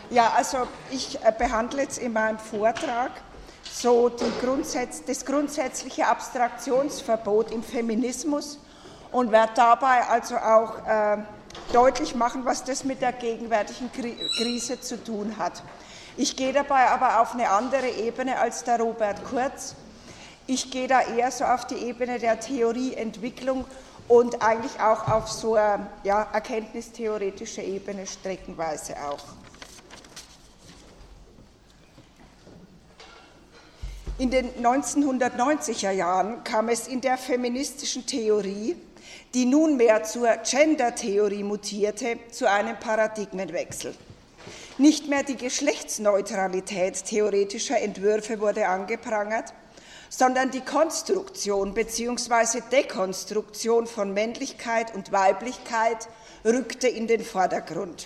Ja, also ich behandle jetzt in meinem Vortrag so das grundsätzliche Abstraktionsverbot im Feminismus und werde dabei also auch deutlich machen, was das mit der gegenwärtigen Krise zu tun hat. Ich gehe dabei aber auf eine andere Ebene als der Robert Kurz. Ich gehe da eher so auf die Ebene der Theorieentwicklung und eigentlich auch auf so eine erkenntnistheoretische Ebene streckenweise auch. In den 1990er Jahren kam es in der feministischen Theorie, die nunmehr zur Gender-Theorie mutierte, zu einem Paradigmenwechsel. Nicht mehr die Geschlechtsneutralität theoretischer Entwürfe wurde angeprangert, sondern die Konstruktion bzw. Dekonstruktion von Männlichkeit und Weiblichkeit rückte in den Vordergrund.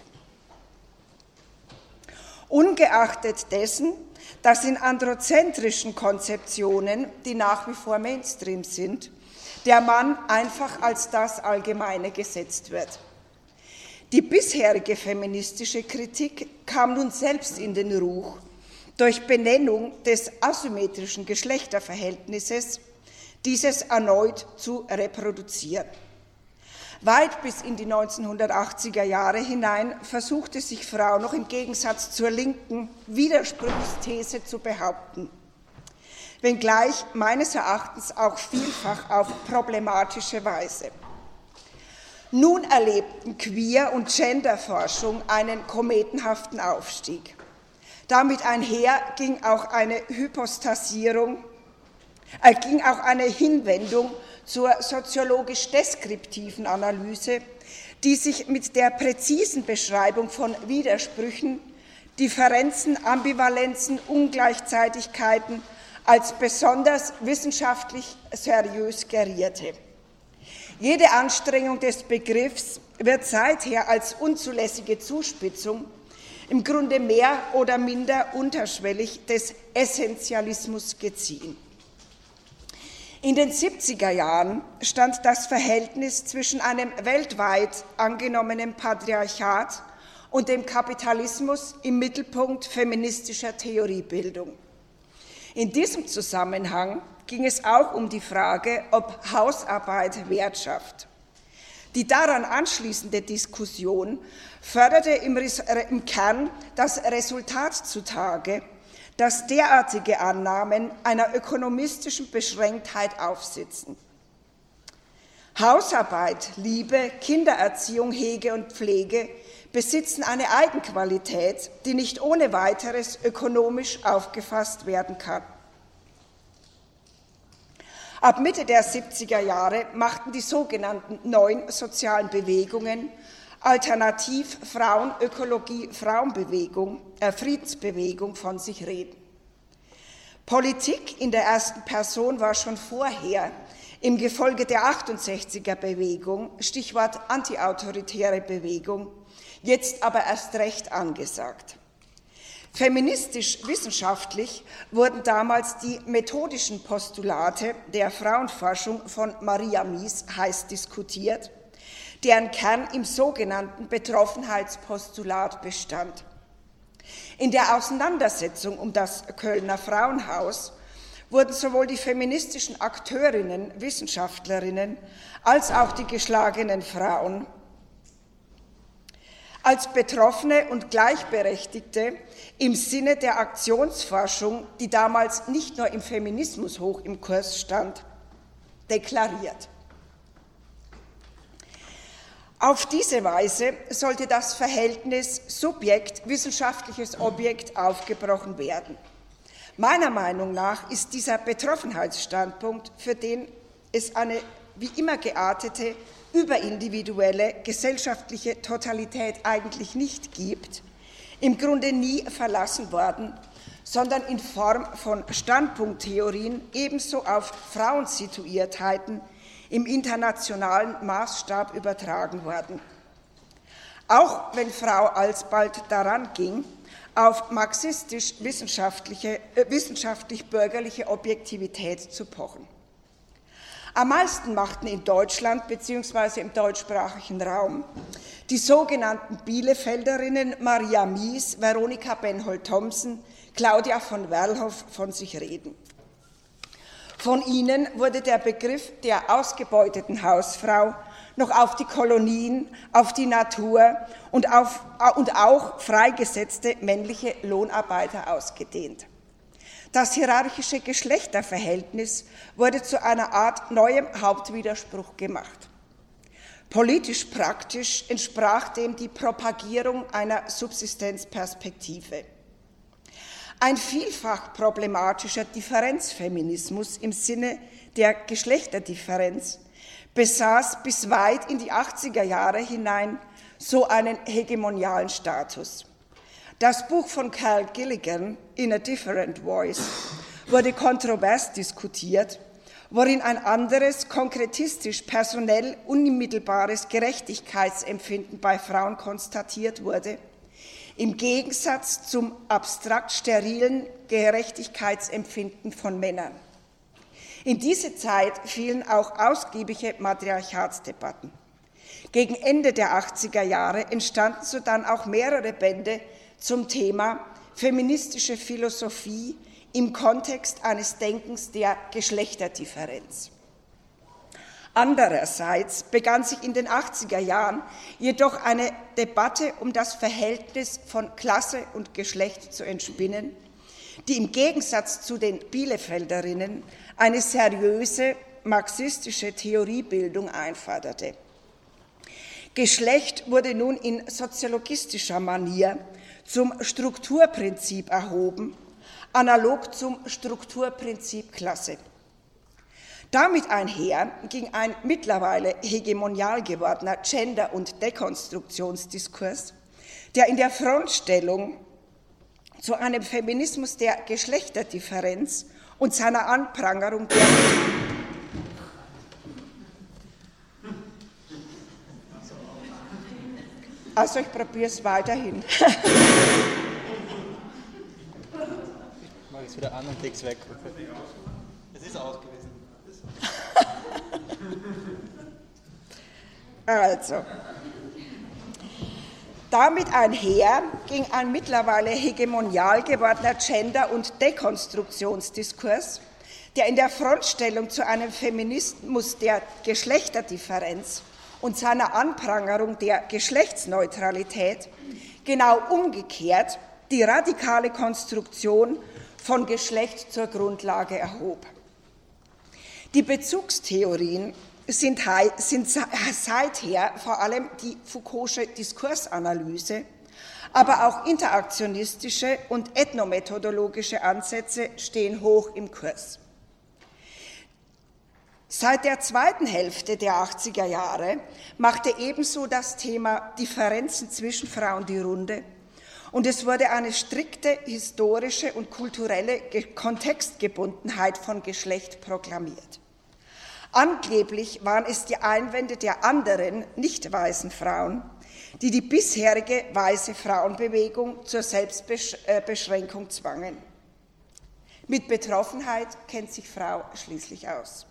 Ungeachtet dessen, dass in androzentrischen Konzeptionen, die nach wie vor Mainstream sind, der Mann einfach als das Allgemeine gesetzt wird. Die bisherige feministische Kritik kam nun selbst in den Ruch, durch Benennung des asymmetrischen Geschlechterverhältnisses dieses erneut zu reproduzieren. Weit bis in die 1980er Jahre hinein versuchte sich Frau noch im Gegensatz zur linken Widerspruchsthese zu behaupten, wenngleich meines Erachtens auch vielfach auf problematische Weise. Nun erlebten Queer- und Genderforschung einen kometenhaften Aufstieg. Damit einher ging auch eine eine Hinwendung zur soziologisch deskriptiven Analyse, die sich mit der präzisen Beschreibung von Widersprüchen, Differenzen, Ambivalenzen, Ungleichzeitigkeiten als besonders wissenschaftlich seriös gerierte. Jede Anstrengung des Begriffs wird seither als unzulässige Zuspitzung im Grunde mehr oder minder unterschwellig des Essentialismus geziehen. In den 70er Jahren stand das Verhältnis zwischen einem weltweit angenommenen Patriarchat und dem Kapitalismus im Mittelpunkt feministischer Theoriebildung. In diesem Zusammenhang ging es auch um die Frage, ob Hausarbeit Wert schafft. Die daran anschließende Diskussion förderte im Kern das Resultat zutage, dass derartige Annahmen einer ökonomistischen Beschränktheit aufsitzen. Hausarbeit, Liebe, Kindererziehung, Hege und Pflege besitzen eine Eigenqualität, die nicht ohne weiteres ökonomisch aufgefasst werden kann. Ab Mitte der 70er Jahre machten die sogenannten neuen sozialen Bewegungen, Alternativ, Frauenökologie, Friedensbewegung von sich reden. Politik in der ersten Person war schon vorher im Gefolge der 68er-Bewegung, Stichwort antiautoritäre Bewegung, jetzt aber erst recht angesagt. Feministisch-wissenschaftlich wurden damals die methodischen Postulate der Frauenforschung von Maria Mies heiß diskutiert, deren Kern im sogenannten Betroffenheitspostulat bestand. In der Auseinandersetzung um das Kölner Frauenhaus wurden sowohl die feministischen Akteurinnen, Wissenschaftlerinnen als auch die geschlagenen Frauen als Betroffene und Gleichberechtigte im Sinne der Aktionsforschung, die damals nicht nur im Feminismus hoch im Kurs stand, deklariert. Auf diese Weise sollte das Verhältnis Subjekt-wissenschaftliches Objekt aufgebrochen werden. Meiner Meinung nach ist dieser Betroffenheitsstandpunkt, für den es eine wie immer geartete, überindividuelle gesellschaftliche Totalität eigentlich nicht gibt, im Grunde nie verlassen worden, sondern in Form von Standpunkttheorien ebenso auf Frauensituiertheiten im internationalen Maßstab übertragen worden. Auch wenn Frau alsbald daran ging, auf marxistisch-wissenschaftlich-bürgerliche Objektivität zu pochen. Am meisten machten in Deutschland bzw. im deutschsprachigen Raum die sogenannten Bielefelderinnen Maria Mies, Veronika Benhold-Thomsen, Claudia von Werlhoff von sich reden. Von ihnen wurde der Begriff der ausgebeuteten Hausfrau noch auf die Kolonien, auf die Natur und auch freigesetzte männliche Lohnarbeiter ausgedehnt. Das hierarchische Geschlechterverhältnis wurde zu einer Art neuem Hauptwiderspruch gemacht. Politisch praktisch entsprach dem die Propagierung einer Subsistenzperspektive. Ein vielfach problematischer Differenzfeminismus im Sinne der Geschlechterdifferenz besaß bis weit in die 80er Jahre hinein so einen hegemonialen Status. Das Buch von Carol Gilligan, In a Different Voice, wurde kontrovers diskutiert, worin ein anderes, konkretistisch, personell unmittelbares Gerechtigkeitsempfinden bei Frauen konstatiert wurde, im Gegensatz zum abstrakt sterilen Gerechtigkeitsempfinden von Männern. In diese Zeit fielen auch ausgiebige Matriarchatsdebatten. Gegen Ende der 80er Jahre entstanden sodann auch mehrere Bände zum Thema feministische Philosophie im Kontext eines Denkens der Geschlechterdifferenz. Andererseits begann sich in den 80er Jahren jedoch eine Debatte um das Verhältnis von Klasse und Geschlecht zu entspinnen, die im Gegensatz zu den Bielefelderinnen eine seriöse marxistische Theoriebildung einforderte. Geschlecht wurde nun in soziologistischer Manier zum Strukturprinzip erhoben, analog zum Strukturprinzip Klasse. Damit einher ging ein mittlerweile hegemonial gewordener Gender- und Dekonstruktionsdiskurs, der in der Frontstellung zu einem Feminismus der Geschlechterdifferenz und seiner Anprangerung der Also ich probiere es weiterhin. Ich mache jetzt wieder an und leg's weg. Es ist aus gewesen. Also, damit einher ging ein mittlerweile hegemonial gewordener Gender- und Dekonstruktionsdiskurs, der in der Frontstellung zu einem Feminismus der Geschlechterdifferenz und seiner Anprangerung der Geschlechtsneutralität genau umgekehrt die radikale Konstruktion von Geschlecht zur Grundlage erhob. Die Bezugstheorien sind seither vor allem die Foucaultsche Diskursanalyse, aber auch interaktionistische und ethnomethodologische Ansätze stehen hoch im Kurs. Seit der zweiten Hälfte der 80er Jahre machte ebenso das Thema Differenzen zwischen Frauen die Runde und es wurde eine strikte historische und kulturelle Kontextgebundenheit von Geschlecht proklamiert. Angeblich waren es die Einwände der anderen, nicht weißen Frauen, die die bisherige weiße Frauenbewegung zur Selbstbeschränkung zwangen. Mit Betroffenheit kennt sich Frau schließlich aus.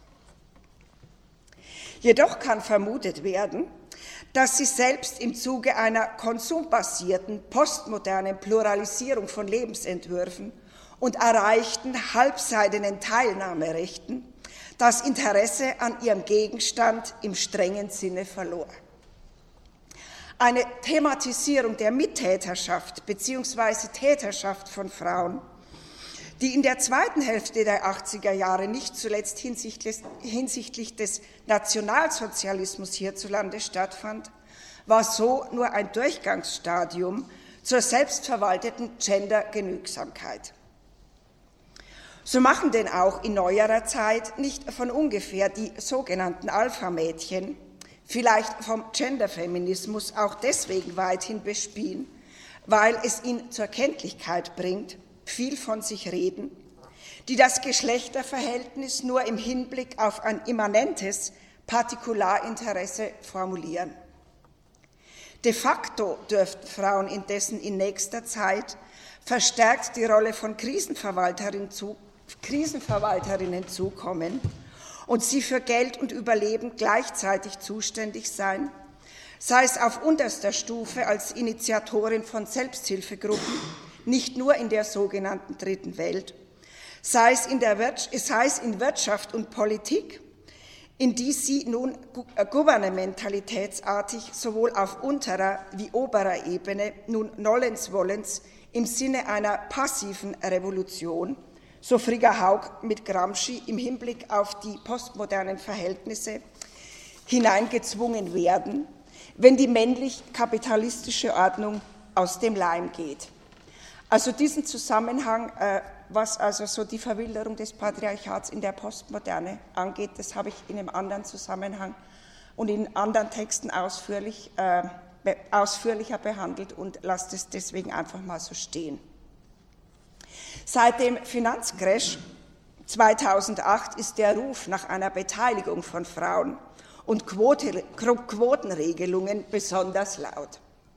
Jedoch kann vermutet werden, dass sie selbst im Zuge einer konsumbasierten, postmodernen Pluralisierung von Lebensentwürfen und erreichten halbseidenen Teilnahmerechten das Interesse an ihrem Gegenstand im strengen Sinne verlor. Eine Thematisierung der Mittäterschaft bzw. Täterschaft von Frauen, die in der zweiten Hälfte der 80er Jahre nicht zuletzt hinsichtlich des Nationalsozialismus hierzulande stattfand, war so nur ein Durchgangsstadium zur selbstverwalteten Gendergenügsamkeit. So machen denn auch in neuerer Zeit nicht von ungefähr die sogenannten Alpha-Mädchen, vielleicht vom Genderfeminismus auch deswegen weithin bespielen, weil es ihn zur Kenntlichkeit bringt, viel von sich reden, die das Geschlechterverhältnis nur im Hinblick auf ein immanentes Partikularinteresse formulieren. De facto dürften Frauen indessen in nächster Zeit verstärkt die Rolle von Krisenverwalterinnen zukommen und sie für Geld und Überleben gleichzeitig zuständig sein, sei es auf unterster Stufe als Initiatorin von Selbsthilfegruppen, nicht nur in der sogenannten Dritten Welt, sei es in Wirtschaft und Politik, in die sie nun gouvernementalitätsartig sowohl auf unterer wie oberer Ebene nun nollends wollens im Sinne einer passiven Revolution, so Frigga Haug mit Gramsci im Hinblick auf die postmodernen Verhältnisse, hineingezwungen werden, wenn die männlich-kapitalistische Ordnung aus dem Leim geht. Also diesen Zusammenhang, was also so die Verwilderung des Patriarchats in der Postmoderne angeht, das habe ich in einem anderen Zusammenhang und in anderen Texten ausführlicher behandelt und lasse es deswegen einfach mal so stehen. Seit dem Finanzcrash 2008 ist der Ruf nach einer Beteiligung von Frauen und Quotenregelungen besonders laut.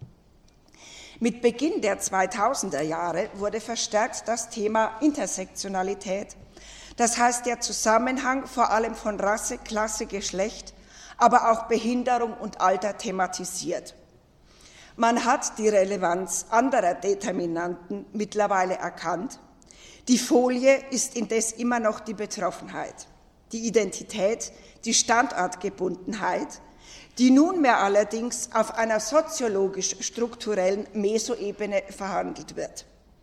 Mit Beginn der 2000er Jahre wurde verstärkt das Thema Intersektionalität, das heißt der Zusammenhang vor allem von Rasse, Klasse, Geschlecht, aber auch Behinderung und Alter thematisiert. Man hat die Relevanz anderer Determinanten mittlerweile erkannt. Die Folie ist indes immer noch die Betroffenheit, die Identität, die Standortgebundenheit, die nunmehr allerdings auf einer soziologisch-strukturellen Mesoebene verhandelt wird.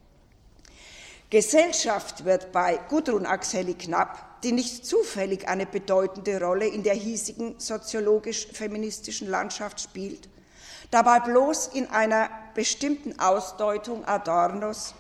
Gesellschaft wird bei Gudrun Axeli-Knapp, die nicht zufällig eine bedeutende Rolle in der hiesigen soziologisch-feministischen Landschaft spielt, dabei bloß in einer bestimmten Ausdeutung Adornos,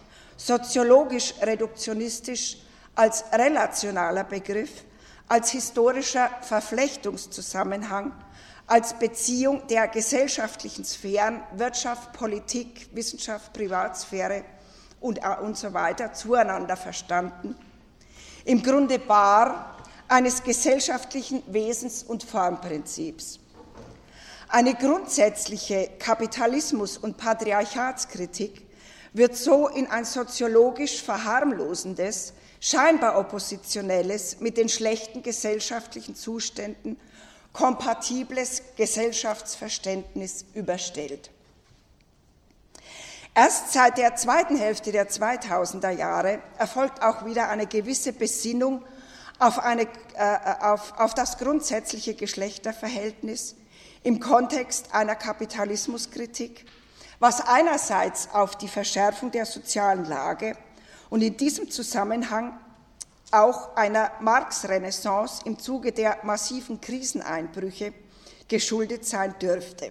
soziologisch-reduktionistisch als relationaler Begriff, als historischer Verflechtungszusammenhang, als Beziehung der gesellschaftlichen Sphären, Wirtschaft, Politik, Wissenschaft, Privatsphäre und so weiter zueinander verstanden, im Grunde bar eines gesellschaftlichen Wesens- und Formprinzips. Eine grundsätzliche Kapitalismus- und Patriarchatskritik wird so in ein soziologisch verharmlosendes, scheinbar oppositionelles, mit den schlechten gesellschaftlichen Zuständen kompatibles Gesellschaftsverständnis überstellt. Erst seit der zweiten Hälfte der 2000er Jahre erfolgt auch wieder eine gewisse Besinnung auf das grundsätzliche Geschlechterverhältnis im Kontext einer Kapitalismuskritik, was einerseits auf die Verschärfung der sozialen Lage und in diesem Zusammenhang auch einer Marx-Renaissance im Zuge der massiven Kriseneinbrüche geschuldet sein dürfte.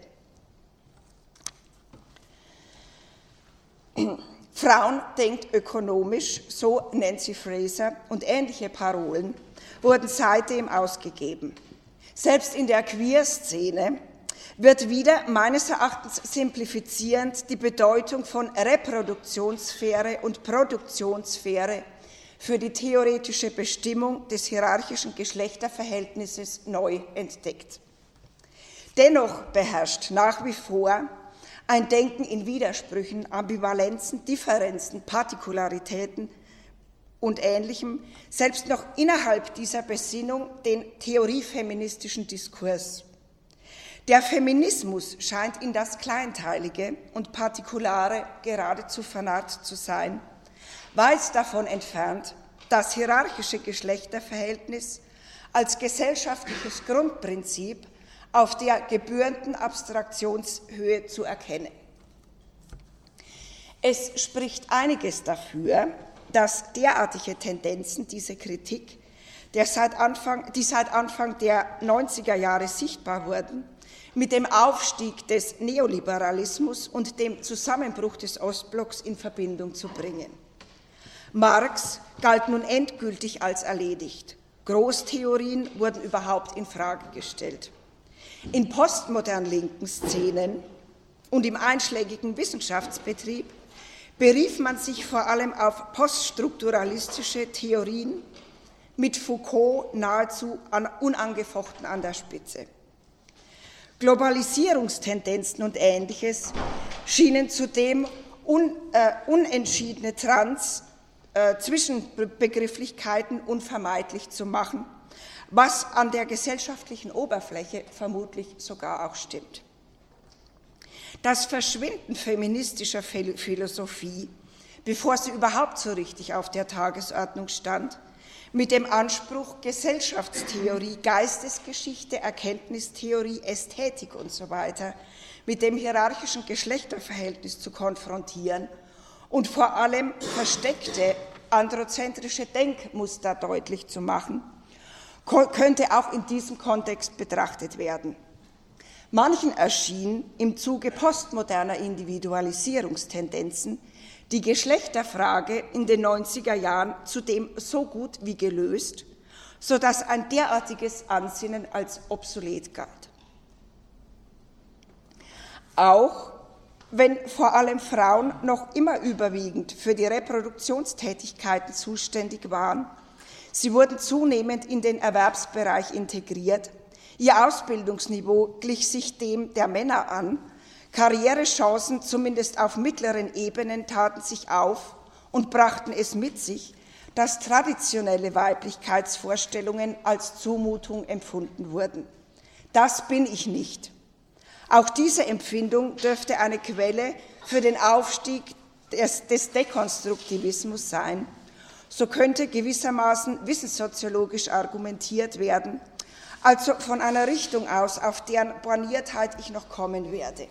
Frauen denkt ökonomisch, so Nancy Fraser, und ähnliche Parolen wurden seitdem ausgegeben. Selbst in der Queer-Szene wird wieder meines Erachtens simplifizierend die Bedeutung von Reproduktionssphäre und Produktionssphäre für die theoretische Bestimmung des hierarchischen Geschlechterverhältnisses neu entdeckt. Dennoch beherrscht nach wie vor ein Denken in Widersprüchen, Ambivalenzen, Differenzen, Partikularitäten und Ähnlichem, selbst noch innerhalb dieser Besinnung den theoriefeministischen Diskurs. Der Feminismus scheint in das Kleinteilige und Partikulare geradezu vernarrt zu sein, weit davon entfernt, das hierarchische Geschlechterverhältnis als gesellschaftliches Grundprinzip auf der gebührenden Abstraktionshöhe zu erkennen. Es spricht einiges dafür, dass derartige Tendenzen, diese Kritik, die seit Anfang der 90er Jahre sichtbar wurden, mit dem Aufstieg des Neoliberalismus und dem Zusammenbruch des Ostblocks in Verbindung zu bringen. Marx galt nun endgültig als erledigt. Großtheorien wurden überhaupt in Frage gestellt. In postmodern linken Szenen und im einschlägigen Wissenschaftsbetrieb berief man sich vor allem auf poststrukturalistische Theorien mit Foucault nahezu unangefochten an der Spitze. Globalisierungstendenzen und Ähnliches schienen zudem unentschiedene Zwischenbegrifflichkeiten unvermeidlich zu machen, was an der gesellschaftlichen Oberfläche vermutlich sogar auch stimmt. Das Verschwinden feministischer Philosophie, bevor sie überhaupt so richtig auf der Tagesordnung stand, mit dem Anspruch, Gesellschaftstheorie, Geistesgeschichte, Erkenntnistheorie, Ästhetik usw. mit dem hierarchischen Geschlechterverhältnis zu konfrontieren und vor allem versteckte androzentrische Denkmuster deutlich zu machen, könnte auch in diesem Kontext betrachtet werden. Manchen erschien im Zuge postmoderner Individualisierungstendenzen die Geschlechterfrage in den 90er Jahren zudem so gut wie gelöst, sodass ein derartiges Ansinnen als obsolet galt. Auch wenn vor allem Frauen noch immer überwiegend für die Reproduktionstätigkeiten zuständig waren, sie wurden zunehmend in den Erwerbsbereich integriert, ihr Ausbildungsniveau glich sich dem der Männer an, Karrierechancen, zumindest auf mittleren Ebenen, taten sich auf und brachten es mit sich, dass traditionelle Weiblichkeitsvorstellungen als Zumutung empfunden wurden. Das bin ich nicht. Auch diese Empfindung dürfte eine Quelle für den Aufstieg des Dekonstruktivismus sein. So könnte gewissermaßen wissenssoziologisch argumentiert werden, also von einer Richtung aus, auf deren Borniertheit ich noch kommen werde.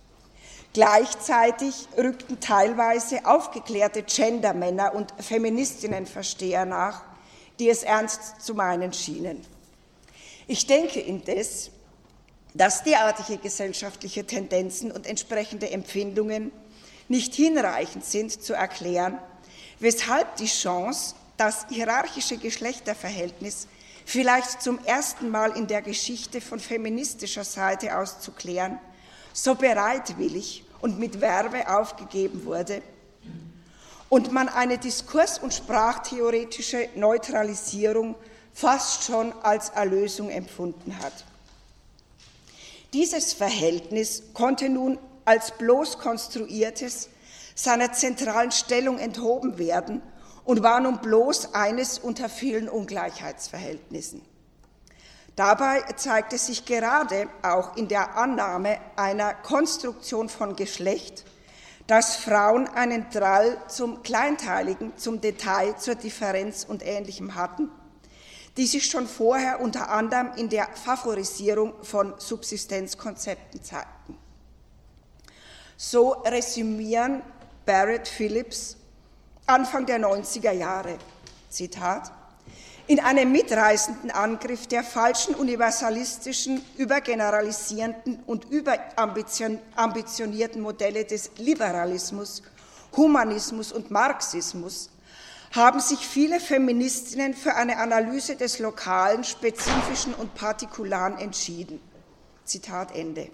Gleichzeitig rückten teilweise aufgeklärte Gendermänner und Feministinnenversteher nach, die es ernst zu meinen schienen. Ich denke indes, dass derartige gesellschaftliche Tendenzen und entsprechende Empfindungen nicht hinreichend sind zu erklären, weshalb die Chance, das hierarchische Geschlechterverhältnis vielleicht zum ersten Mal in der Geschichte von feministischer Seite aus zu klären, so bereitwillig und mit Verve aufgegeben wurde und man eine Diskurs- und sprachtheoretische Neutralisierung fast schon als Erlösung empfunden hat. Dieses Verhältnis konnte nun als bloß konstruiertes seiner zentralen Stellung enthoben werden und war nun bloß eines unter vielen Ungleichheitsverhältnissen. Dabei zeigte sich gerade auch in der Annahme einer Konstruktion von Geschlecht, dass Frauen einen Drall zum Kleinteiligen, zum Detail, zur Differenz und Ähnlichem hatten, die sich schon vorher unter anderem in der Favorisierung von Subsistenzkonzepten zeigten. So resümieren Barrett Phillips Anfang der 90er Jahre, Zitat, in einem mitreißenden Angriff der falschen universalistischen, übergeneralisierenden und überambitionierten Modelle des Liberalismus, Humanismus und Marxismus haben sich viele Feministinnen für eine Analyse des Lokalen, Spezifischen und Partikularen entschieden. Zitat Ende.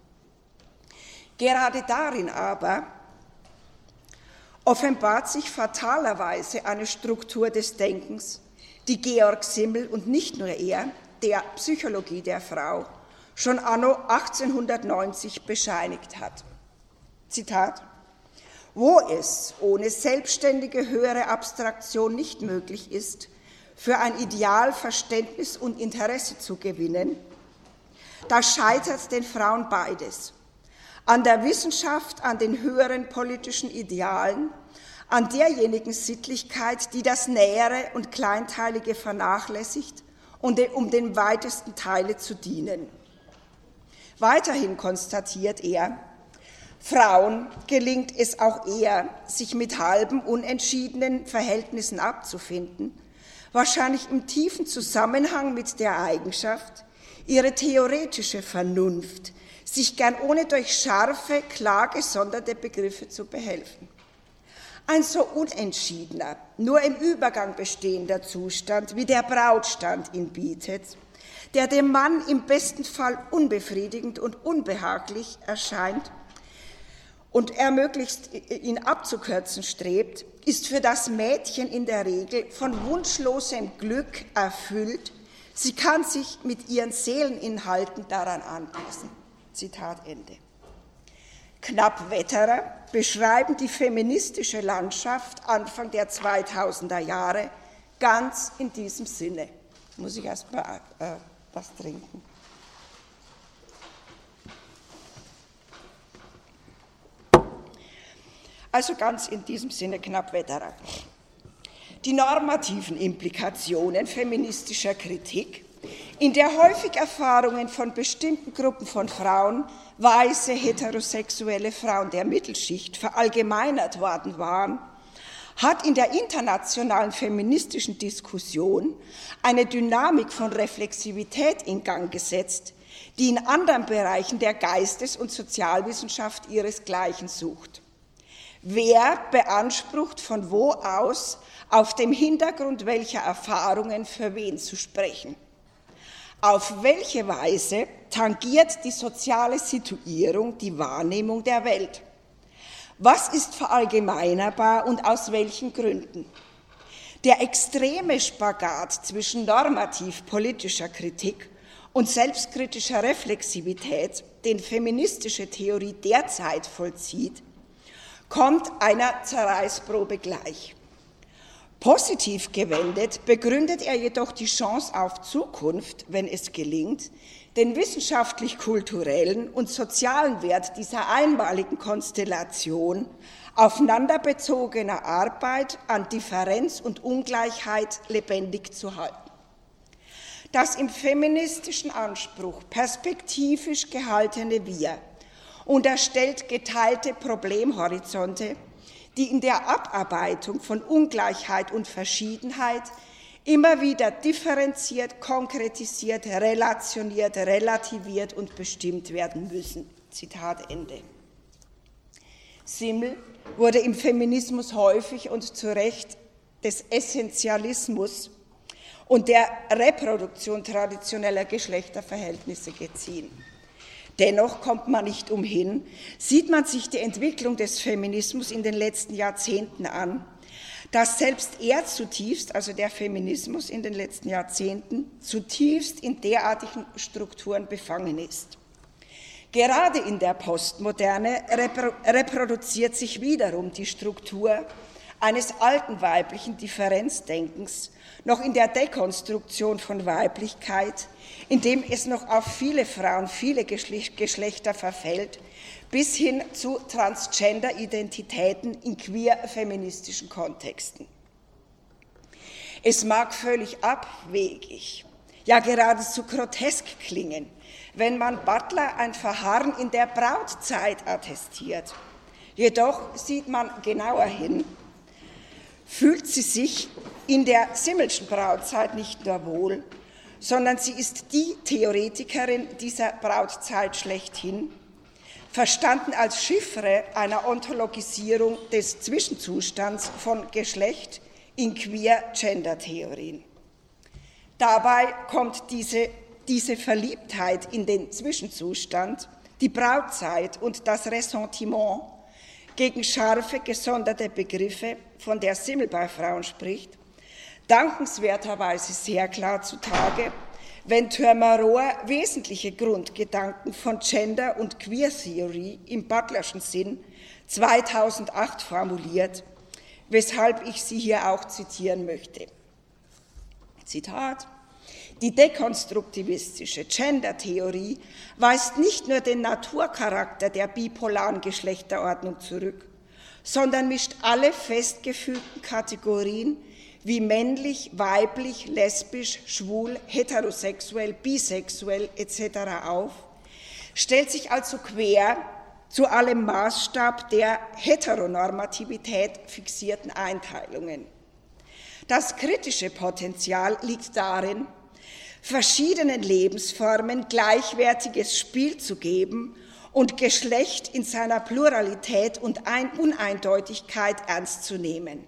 Gerade darin aber offenbart sich fatalerweise eine Struktur des Denkens, die Georg Simmel und nicht nur er, der Psychologie der Frau, schon anno 1890 bescheinigt hat. Zitat: Wo es ohne selbstständige höhere Abstraktion nicht möglich ist, für ein Ideal Verständnis und Interesse zu gewinnen, da scheitert den Frauen beides: an der Wissenschaft, an den höheren politischen Idealen, an derjenigen Sittlichkeit, die das Nähere und Kleinteilige vernachlässigt, um den weitesten Teile zu dienen. Weiterhin konstatiert er, Frauen gelingt es auch eher, sich mit halben, unentschiedenen Verhältnissen abzufinden, wahrscheinlich im tiefen Zusammenhang mit der Eigenschaft, ihre theoretische Vernunft sich gern ohne durch scharfe, klar gesonderte Begriffe zu behelfen. Ein so unentschiedener, nur im Übergang bestehender Zustand, wie der Brautstand ihn bietet, der dem Mann im besten Fall unbefriedigend und unbehaglich erscheint und er möglichst ihn abzukürzen strebt, ist für das Mädchen in der Regel von wunschlosem Glück erfüllt. Sie kann sich mit ihren Seeleninhalten daran anpassen. Zitat Ende. Knappwetterer beschreiben die feministische Landschaft Anfang der 2000er Jahre ganz in diesem Sinne. muss ich erst mal was trinken. Also ganz in diesem Sinne Knappwetterer. Die normativen Implikationen feministischer Kritik, in der häufig Erfahrungen von bestimmten Gruppen von Frauen, weiße, heterosexuelle Frauen der Mittelschicht, verallgemeinert worden waren, hat in der internationalen feministischen Diskussion eine Dynamik von Reflexivität in Gang gesetzt, die in anderen Bereichen der Geistes- und Sozialwissenschaft ihresgleichen sucht. Wer beansprucht von wo aus, auf dem Hintergrund welcher Erfahrungen für wen zu sprechen? Auf welche Weise tangiert die soziale Situierung die Wahrnehmung der Welt? Was ist verallgemeinerbar und aus welchen Gründen? Der extreme Spagat zwischen normativ-politischer Kritik und selbstkritischer Reflexivität, den feministische Theorie derzeit vollzieht, kommt einer Zerreißprobe gleich. Positiv gewendet begründet er jedoch die Chance auf Zukunft, wenn es gelingt, den wissenschaftlich-kulturellen und sozialen Wert dieser einmaligen Konstellation aufeinanderbezogener Arbeit an Differenz und Ungleichheit lebendig zu halten. Das im feministischen Anspruch perspektivisch gehaltene Wir unterstellt geteilte Problemhorizonte, die in der Abarbeitung von Ungleichheit und Verschiedenheit immer wieder differenziert, konkretisiert, relationiert, relativiert und bestimmt werden müssen. Zitat Ende. Simmel wurde im Feminismus häufig und zu Recht des Essentialismus und der Reproduktion traditioneller Geschlechterverhältnisse geziehen. Dennoch kommt man nicht umhin, sieht man sich die Entwicklung des Feminismus in den letzten Jahrzehnten an, dass selbst er zutiefst, also der Feminismus in den letzten Jahrzehnten, zutiefst in derartigen Strukturen befangen ist. Gerade in der Postmoderne reproduziert sich wiederum die Struktur eines alten weiblichen Differenzdenkens, noch in der Dekonstruktion von Weiblichkeit, indem es noch auf viele Frauen, viele Geschlechter verfällt, bis hin zu Transgender-Identitäten in queer-feministischen Kontexten. Es mag völlig abwegig, ja geradezu grotesk klingen, wenn man Butler ein Verharren in der Brautzeit attestiert. Jedoch sieht man genauer hin, fühlt sie sich in der Simmelschen Brautzeit nicht nur wohl, sondern sie ist die Theoretikerin dieser Brautzeit schlechthin, verstanden als Chiffre einer Ontologisierung des Zwischenzustands von Geschlecht in Queer-Gender-Theorien. Dabei kommt diese Verliebtheit in den Zwischenzustand, die Brautzeit und das Ressentiment gegen scharfe, gesonderte Begriffe, von der Simmel bei Frauen spricht, dankenswerterweise sehr klar zutage, wenn Thurmer-Rohr wesentliche Grundgedanken von Gender- und Queer-Theory im Butlerschen Sinn 2008 formuliert, weshalb ich sie hier auch zitieren möchte. Zitat: Die dekonstruktivistische Gender-Theorie weist nicht nur den Naturcharakter der bipolaren Geschlechterordnung zurück, sondern mischt alle festgefügten Kategorien wie männlich, weiblich, lesbisch, schwul, heterosexuell, bisexuell etc. auf, stellt sich also quer zu allem Maßstab der Heteronormativität fixierten Einteilungen. Das kritische Potenzial liegt darin, verschiedenen Lebensformen gleichwertiges Spiel zu geben und Geschlecht in seiner Pluralität und Uneindeutigkeit ernst zu nehmen.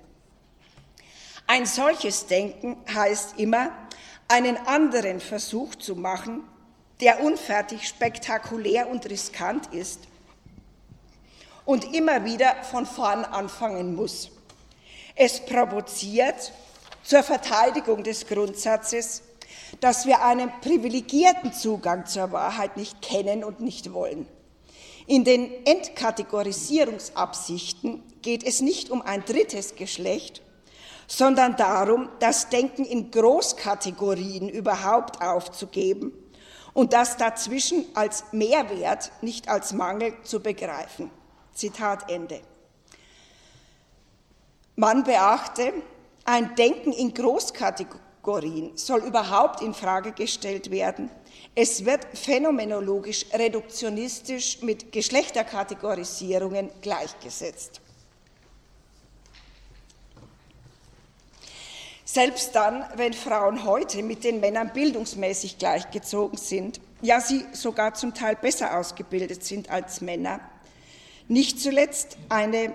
Ein solches Denken heißt immer, einen anderen Versuch zu machen, der unfertig, spektakulär und riskant ist und immer wieder von vorn anfangen muss. Es provoziert zur Verteidigung des Grundsatzes, dass wir einen privilegierten Zugang zur Wahrheit nicht kennen und nicht wollen. In den Entkategorisierungsabsichten geht es nicht um ein drittes Geschlecht, sondern darum, das Denken in Großkategorien überhaupt aufzugeben und das dazwischen als Mehrwert, nicht als Mangel zu begreifen. Zitat Ende. Man beachte, ein Denken in Großkategorien soll überhaupt in Frage gestellt werden. Es wird phänomenologisch reduktionistisch mit Geschlechterkategorisierungen gleichgesetzt. Selbst dann, wenn Frauen heute mit den Männern bildungsmäßig gleichgezogen sind, ja sie sogar zum Teil besser ausgebildet sind als Männer, nicht zuletzt eine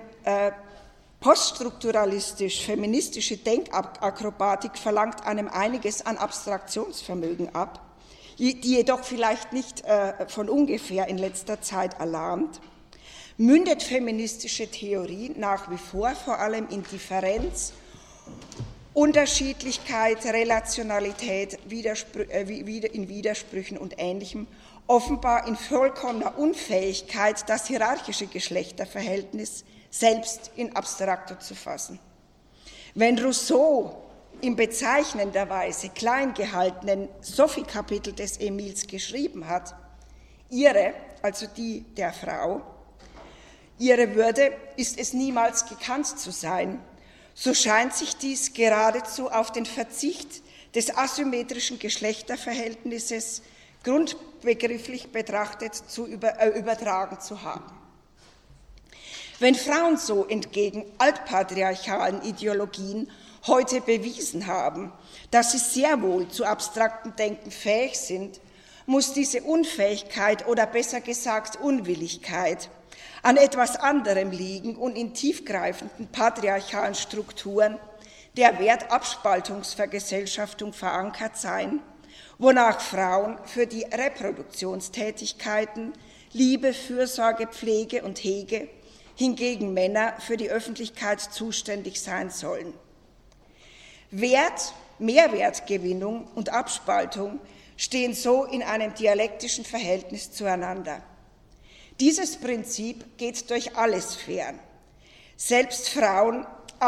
poststrukturalistisch-feministische Denkakrobatik verlangt einem einiges an Abstraktionsvermögen ab, die jedoch vielleicht nicht von ungefähr in letzter Zeit erlahmt, mündet feministische Theorie nach wie vor allem in Differenz, Unterschiedlichkeit, Relationalität, in Widersprüchen und Ähnlichem, offenbar in vollkommener Unfähigkeit, das hierarchische Geschlechterverhältnis selbst in Abstrakto zu fassen. Wenn Rousseau in bezeichnender Weise klein gehaltenen Sophie-Kapitel des Emils geschrieben hat, ihre, also die der Frau, ihre Würde ist es niemals gekannt zu sein, so scheint sich dies geradezu auf den Verzicht des asymmetrischen Geschlechterverhältnisses grundbegrifflich betrachtet übertragen zu haben. Wenn Frauen so entgegen altpatriarchalen Ideologien heute bewiesen haben, dass sie sehr wohl zu abstraktem Denken fähig sind, muss diese Unfähigkeit oder besser gesagt Unwilligkeit an etwas anderem liegen und in tiefgreifenden patriarchalen Strukturen der Wertabspaltungsvergesellschaftung verankert sein, wonach Frauen für die Reproduktionstätigkeiten Liebe, Fürsorge, Pflege und Hege, hingegen Männer für die Öffentlichkeit zuständig sein sollen. Mehrwertgewinnung und Abspaltung stehen so in einem dialektischen Verhältnis zueinander. Dieses Prinzip geht durch alle Sphären. Selbst wenn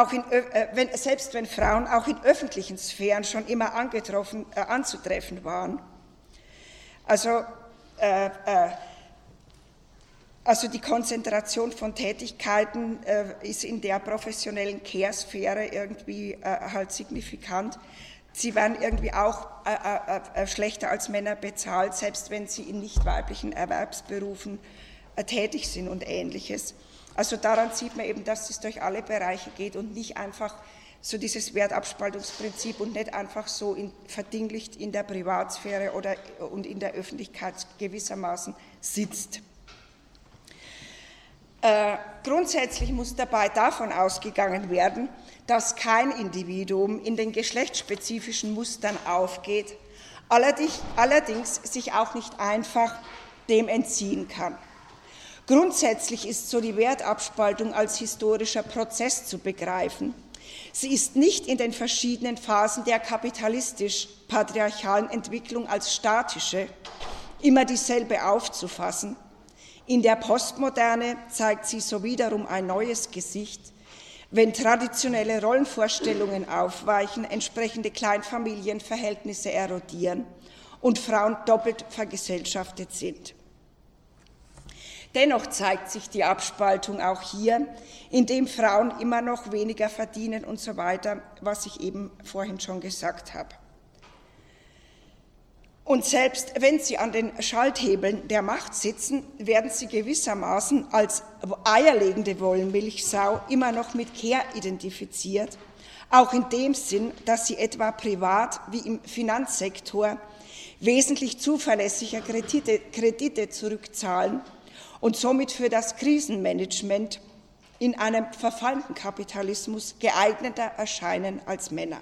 Frauen auch in öffentlichen Sphären schon immer anzutreffen waren. Also die Konzentration von Tätigkeiten ist in der professionellen Care-Sphäre irgendwie halt signifikant. Sie werden irgendwie auch schlechter als Männer bezahlt, selbst wenn sie in nicht weiblichen Erwerbsberufen tätig sind und Ähnliches. Also daran sieht man eben, dass es durch alle Bereiche geht und nicht einfach so dieses Wertabspaltungsprinzip und nicht einfach so verdinglicht in der Privatsphäre und in der Öffentlichkeit gewissermaßen sitzt. Grundsätzlich muss dabei davon ausgegangen werden, dass kein Individuum in den geschlechtsspezifischen Mustern aufgeht, allerdings sich auch nicht einfach dem entziehen kann. Grundsätzlich ist so die Wertabspaltung als historischer Prozess zu begreifen. Sie ist nicht in den verschiedenen Phasen der kapitalistisch-patriarchalen Entwicklung als statische, immer dieselbe aufzufassen. In der Postmoderne zeigt sie so wiederum ein neues Gesicht, wenn traditionelle Rollenvorstellungen aufweichen, entsprechende Kleinfamilienverhältnisse erodieren und Frauen doppelt vergesellschaftet sind. Dennoch zeigt sich die Abspaltung auch hier, indem Frauen immer noch weniger verdienen und so weiter, was ich eben vorhin schon gesagt habe. Und selbst wenn sie an den Schalthebeln der Macht sitzen, werden sie gewissermaßen als eierlegende Wollmilchsau immer noch mit Care identifiziert, auch in dem Sinn, dass sie etwa privat wie im Finanzsektor wesentlich zuverlässiger Kredite zurückzahlen und somit für das Krisenmanagement in einem verfallenden Kapitalismus geeigneter erscheinen als Männer.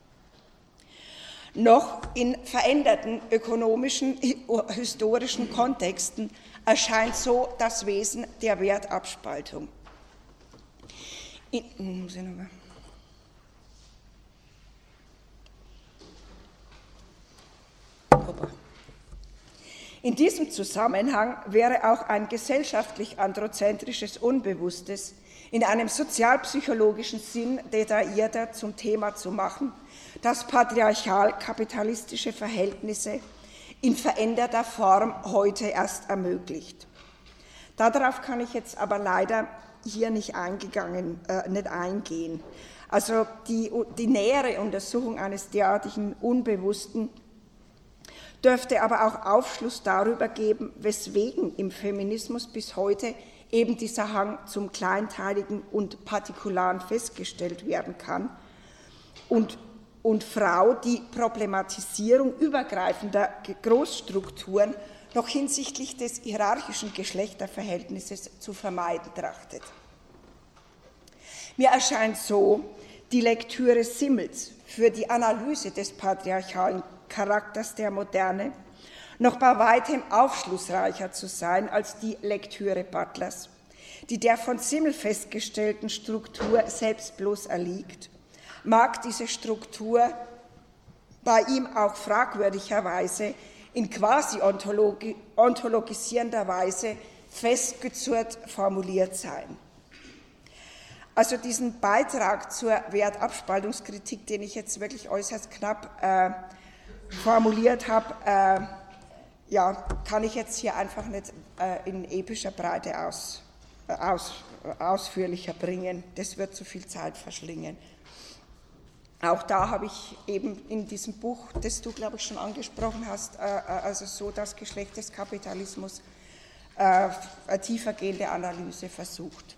Noch in veränderten ökonomischen, historischen Kontexten erscheint so das Wesen der Wertabspaltung. In diesem Zusammenhang wäre auch ein gesellschaftlich androzentrisches Unbewusstes in einem sozialpsychologischen Sinn detaillierter zum Thema zu machen, das patriarchal-kapitalistische Verhältnisse in veränderter Form heute erst ermöglicht. Darauf kann ich jetzt aber leider hier nicht eingehen. Also die nähere Untersuchung eines derartigen Unbewussten dürfte aber auch Aufschluss darüber geben, weswegen im Feminismus bis heute eben dieser Hang zum Kleinteiligen und Partikularen festgestellt werden kann und Frau die Problematisierung übergreifender Großstrukturen noch hinsichtlich des hierarchischen Geschlechterverhältnisses zu vermeiden trachtet. Mir erscheint so die Lektüre Simmels für die Analyse des patriarchalen Charakters der Moderne noch bei weitem aufschlussreicher zu sein als die Lektüre Butlers, die der von Simmel festgestellten Struktur selbst bloß erliegt, mag diese Struktur bei ihm auch fragwürdigerweise in quasi ontologisierender Weise festgezurrt formuliert sein. Also diesen Beitrag zur Wertabspaltungskritik, den ich jetzt wirklich äußerst knapp formuliert habe, kann ich jetzt hier einfach nicht in epischer Breite ausführlicher bringen. Das wird zu viel Zeit verschlingen. Auch da habe ich eben in diesem Buch, das du, glaube ich, schon angesprochen hast, also so das Geschlecht des Kapitalismus, eine tiefergehende Analyse versucht.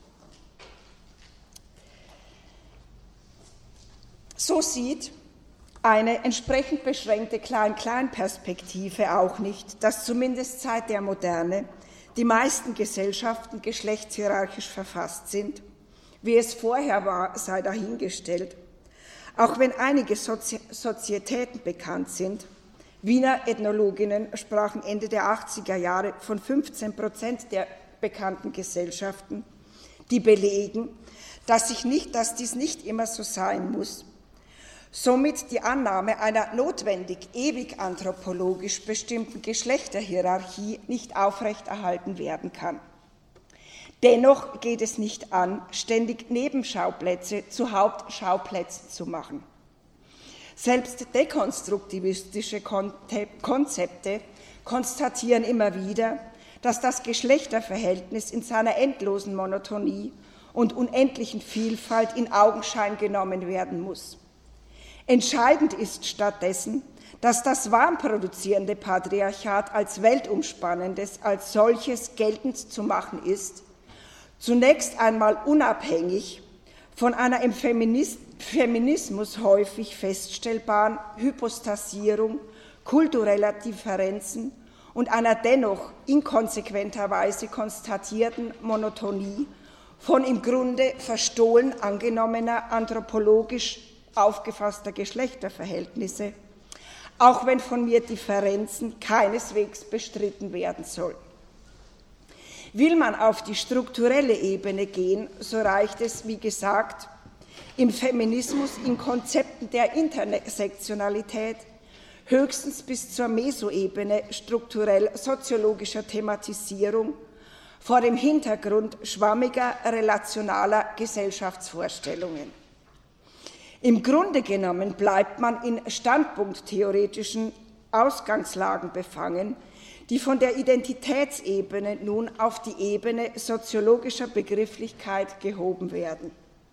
So sieht eine entsprechend beschränkte Klein-Klein-Perspektive auch nicht, dass zumindest seit der Moderne die meisten Gesellschaften geschlechtshierarchisch verfasst sind. Wie es vorher war, sei dahingestellt. Auch wenn einige Sozietäten bekannt sind, Wiener Ethnologinnen sprachen Ende der 80er Jahre von 15% der bekannten Gesellschaften, die belegen, dass dies nicht immer so sein muss. Somit die Annahme einer notwendig ewig anthropologisch bestimmten Geschlechterhierarchie nicht aufrechterhalten werden kann. Dennoch geht es nicht an, ständig Nebenschauplätze zu Hauptschauplätzen zu machen. Selbst dekonstruktivistische Konzepte konstatieren immer wieder, dass das Geschlechterverhältnis in seiner endlosen Monotonie und unendlichen Vielfalt in Augenschein genommen werden muss. Entscheidend ist stattdessen, dass das warm produzierende Patriarchat als weltumspannendes, als solches geltend zu machen ist, zunächst einmal unabhängig von einer im Feminismus häufig feststellbaren Hypostasierung kultureller Differenzen und einer dennoch inkonsequenterweise konstatierten Monotonie von im Grunde verstohlen angenommener anthropologisch aufgefasster Geschlechterverhältnisse, auch wenn von mir Differenzen keineswegs bestritten werden sollen. Will man auf die strukturelle Ebene gehen, so reicht es, wie gesagt, im Feminismus in Konzepten der Intersektionalität höchstens bis zur Mesoebene strukturell soziologischer Thematisierung vor dem Hintergrund schwammiger relationaler Gesellschaftsvorstellungen. Im Grunde genommen bleibt man in standpunkttheoretischen Ausgangslagen befangen, die von der Identitätsebene nun auf die Ebene soziologischer Begrifflichkeit gehoben werden.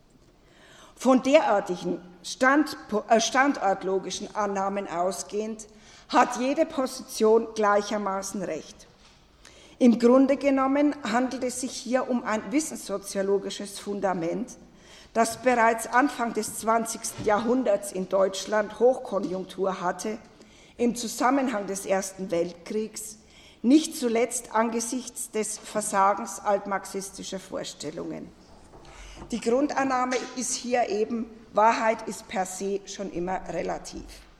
Von derartigen standortlogischen Annahmen ausgehend hat jede Position gleichermaßen Recht. Im Grunde genommen handelt es sich hier um ein wissenssoziologisches Fundament, das bereits Anfang des 20. Jahrhunderts in Deutschland Hochkonjunktur hatte, im Zusammenhang des Ersten Weltkriegs, nicht zuletzt angesichts des Versagens altmarxistischer Vorstellungen. Die Grundannahme ist hier eben, Wahrheit ist per se schon immer relativ.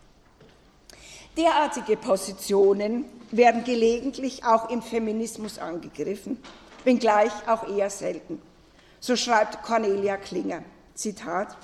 Derartige Positionen werden gelegentlich auch im Feminismus angegriffen, wenngleich auch eher selten. So schreibt Cornelia Klinger, Zitat: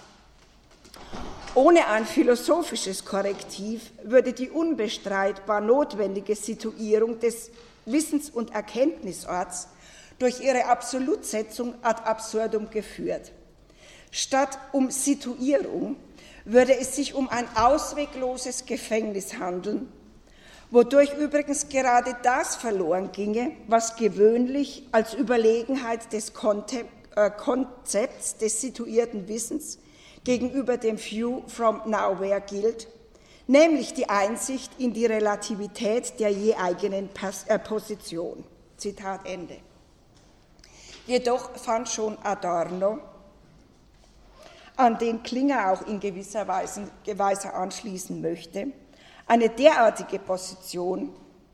Ohne ein philosophisches Korrektiv würde die unbestreitbar notwendige Situierung des Wissens- und Erkenntnisorts durch ihre Absolutsetzung ad absurdum geführt. Statt um Situierung würde es sich um ein auswegloses Gefängnis handeln, wodurch übrigens gerade das verloren ginge, was gewöhnlich als Überlegenheit des Konzepts des situierten Wissens gegenüber dem View from Nowhere gilt, nämlich die Einsicht in die Relativität der je eigenen Position. Zitat Ende. Jedoch fand schon Adorno, an den Klinger auch in gewisser Weise anschließen möchte, eine derartige Position,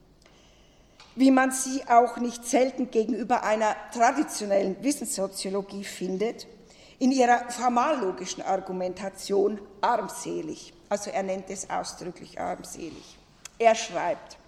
wie man sie auch nicht selten gegenüber einer traditionellen Wissenssoziologie findet, in ihrer formallogischen Argumentation armselig. Also er nennt es ausdrücklich armselig. Er schreibt: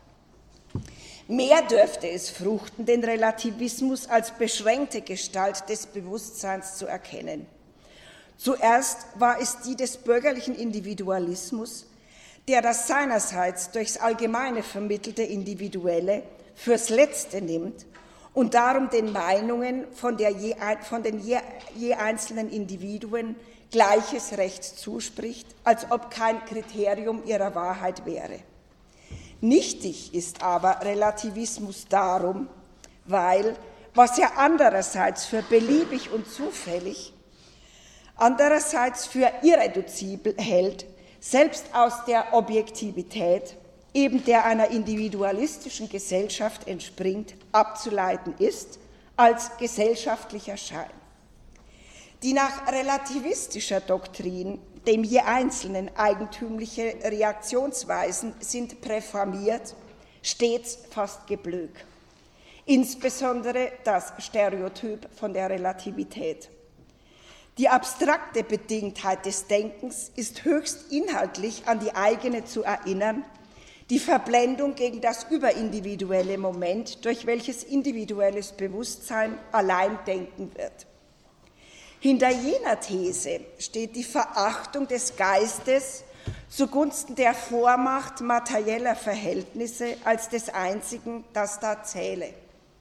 Mehr dürfte es fruchten, den Relativismus als beschränkte Gestalt des Bewusstseins zu erkennen. Zuerst war es die des bürgerlichen Individualismus, der das seinerseits durchs Allgemeine vermittelte Individuelle fürs Letzte nimmt und darum den Meinungen von den je einzelnen Individuen gleiches Recht zuspricht, als ob kein Kriterium ihrer Wahrheit wäre. Nichtig ist aber Relativismus darum, weil, was er andererseits für beliebig und zufällig, andererseits für irreduzibel hält, selbst aus der Objektivität, eben der einer individualistischen Gesellschaft entspringt, abzuleiten ist als gesellschaftlicher Schein. Die nach relativistischer Doktrin dem je Einzelnen eigentümliche Reaktionsweisen sind präformiert, stets fast geblöd. Insbesondere das Stereotyp von der Relativität. Die abstrakte Bedingtheit des Denkens ist höchst inhaltlich an die eigene zu erinnern, die Verblendung gegen das überindividuelle Moment, durch welches individuelles Bewusstsein allein denken wird. Hinter jener These steht die Verachtung des Geistes zugunsten der Vormacht materieller Verhältnisse als des Einzigen, das da zähle.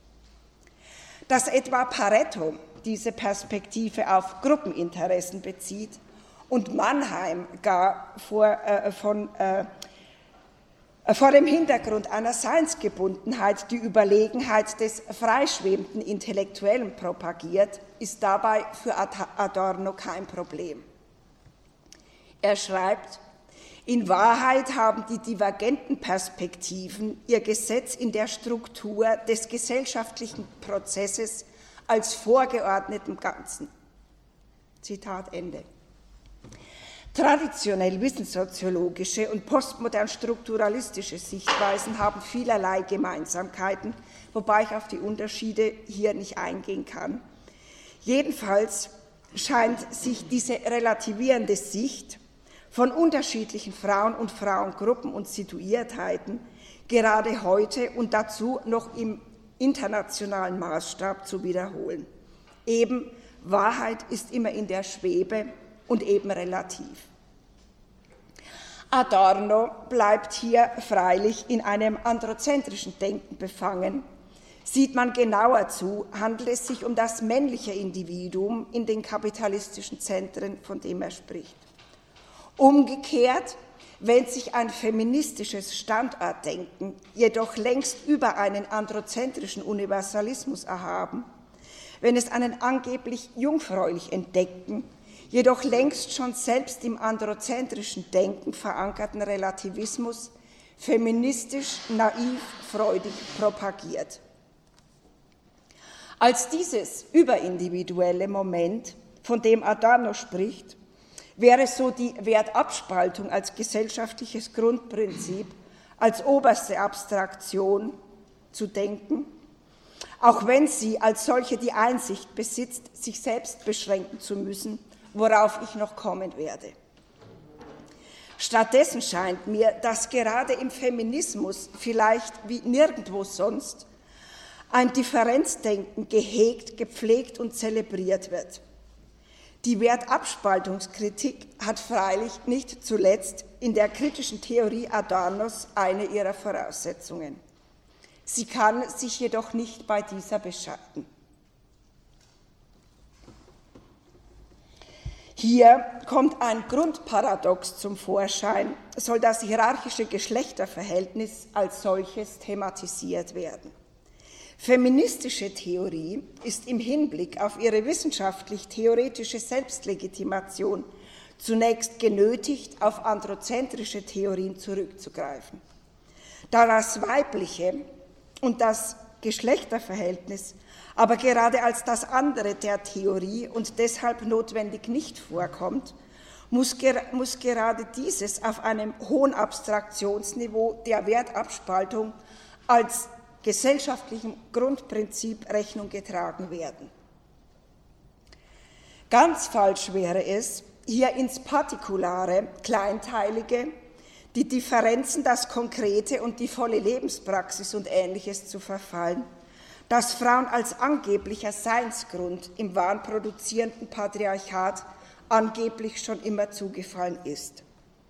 Dass etwa Pareto diese Perspektive auf Gruppeninteressen bezieht und Mannheim gar vor dem Hintergrund einer Seinsgebundenheit die Überlegenheit des freischwebenden Intellektuellen propagiert, ist dabei für Adorno kein Problem. Er schreibt: In Wahrheit haben die divergenten Perspektiven ihr Gesetz in der Struktur des gesellschaftlichen Prozesses als vorgeordnetem Ganzen. Zitat Ende. Traditionell wissenssoziologische und postmodern strukturalistische Sichtweisen haben vielerlei Gemeinsamkeiten, wobei ich auf die Unterschiede hier nicht eingehen kann. Jedenfalls scheint sich diese relativierende Sicht von unterschiedlichen Frauen und Frauengruppen und Situiertheiten gerade heute und dazu noch im internationalen Maßstab zu wiederholen. Eben, Wahrheit ist immer in der Schwebe und eben relativ. Adorno bleibt hier freilich in einem androzentrischen Denken befangen. Sieht man genauer zu, handelt es sich um das männliche Individuum in den kapitalistischen Zentren, von dem er spricht. Umgekehrt, wenn sich ein feministisches Standortdenken jedoch längst über einen androzentrischen Universalismus erhaben, wenn es einen angeblich jungfräulich entdeckten, jedoch längst schon selbst im androzentrischen Denken verankerten Relativismus feministisch, naiv, freudig propagiert. Als dieses überindividuelle Moment, von dem Adorno spricht, wäre so die Wertabspaltung als gesellschaftliches Grundprinzip, als oberste Abstraktion zu denken, auch wenn sie als solche die Einsicht besitzt, sich selbst beschränken zu müssen, worauf ich noch kommen werde. Stattdessen scheint mir, dass gerade im Feminismus, vielleicht wie nirgendwo sonst, ein Differenzdenken gehegt, gepflegt und zelebriert wird. Die Wertabspaltungskritik hat freilich nicht zuletzt in der kritischen Theorie Adornos eine ihrer Voraussetzungen. Sie kann sich jedoch nicht bei dieser bescheiden. Hier kommt ein Grundparadox zum Vorschein, soll das hierarchische Geschlechterverhältnis als solches thematisiert werden. Feministische Theorie ist im Hinblick auf ihre wissenschaftlich-theoretische Selbstlegitimation zunächst genötigt, auf androzentrische Theorien zurückzugreifen. Da das Weibliche und das Geschlechterverhältnis aber gerade als das andere der Theorie und deshalb notwendig nicht vorkommt, muss gerade dieses auf einem hohen Abstraktionsniveau der Wertabspaltung als gesellschaftlichem Grundprinzip Rechnung getragen werden. Ganz falsch wäre es, hier ins Partikulare, Kleinteilige, die Differenzen, das Konkrete und die volle Lebenspraxis und Ähnliches zu verfallen, das Frauen als angeblicher Seinsgrund im wahnproduzierenden Patriarchat angeblich schon immer zugefallen ist.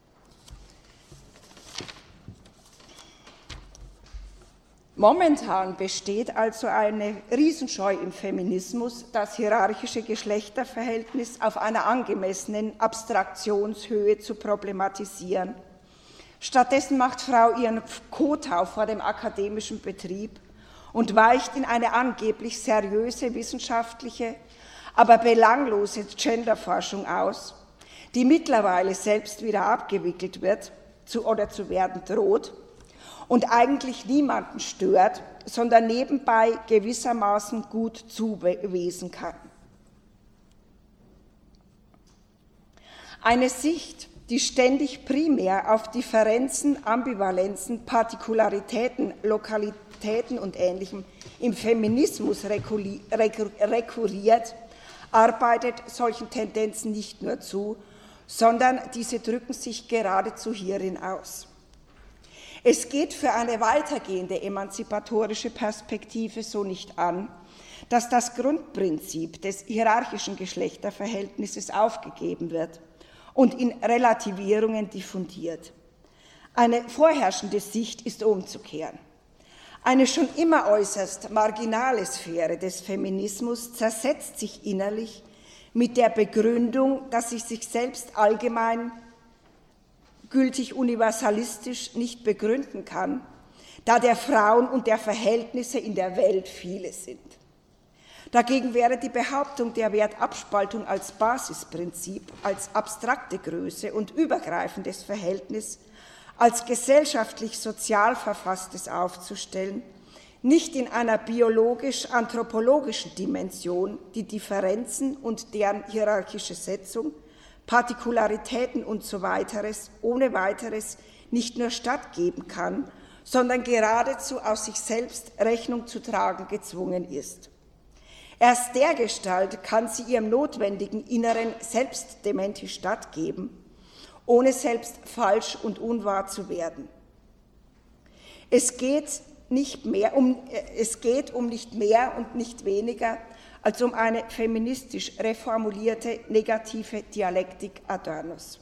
Momentan besteht also eine Riesenscheu im Feminismus, das hierarchische Geschlechterverhältnis auf einer angemessenen Abstraktionshöhe zu problematisieren. Stattdessen macht Frau ihren Kotau vor dem akademischen Betrieb und weicht in eine angeblich seriöse wissenschaftliche, aber belanglose Genderforschung aus, die mittlerweile selbst wieder abgewickelt wird oder zu werden droht und eigentlich niemanden stört, sondern nebenbei gewissermaßen gut zuwesen kann. Eine Sicht, die ständig primär auf Differenzen, Ambivalenzen, Partikularitäten, Lokalitäten und Ähnlichem im Feminismus rekurriert, arbeitet solchen Tendenzen nicht nur zu, sondern diese drücken sich geradezu hierin aus. Es geht für eine weitergehende emanzipatorische Perspektive so nicht an, dass das Grundprinzip des hierarchischen Geschlechterverhältnisses aufgegeben wird und in Relativierungen diffundiert. Eine vorherrschende Sicht ist umzukehren. Eine schon immer äußerst marginale Sphäre des Feminismus zersetzt sich innerlich mit der Begründung, dass sie sich selbst allgemein gültig universalistisch nicht begründen kann, da der Frauen und der Verhältnisse in der Welt viele sind. Dagegen wäre die Behauptung der Wertabspaltung als Basisprinzip, als abstrakte Größe und übergreifendes Verhältnis, als gesellschaftlich-sozial Verfasstes aufzustellen, nicht in einer biologisch-anthropologischen Dimension die Differenzen und deren hierarchische Setzung, Partikularitäten und so weiteres ohne weiteres nicht nur stattgeben kann, sondern geradezu aus sich selbst Rechnung zu tragen gezwungen ist. Erst dergestalt kann sie ihrem notwendigen inneren Selbstdementi stattgeben, ohne selbst falsch und unwahr zu werden. Es geht um nicht mehr und nicht weniger als um eine feministisch reformulierte negative Dialektik Adornos.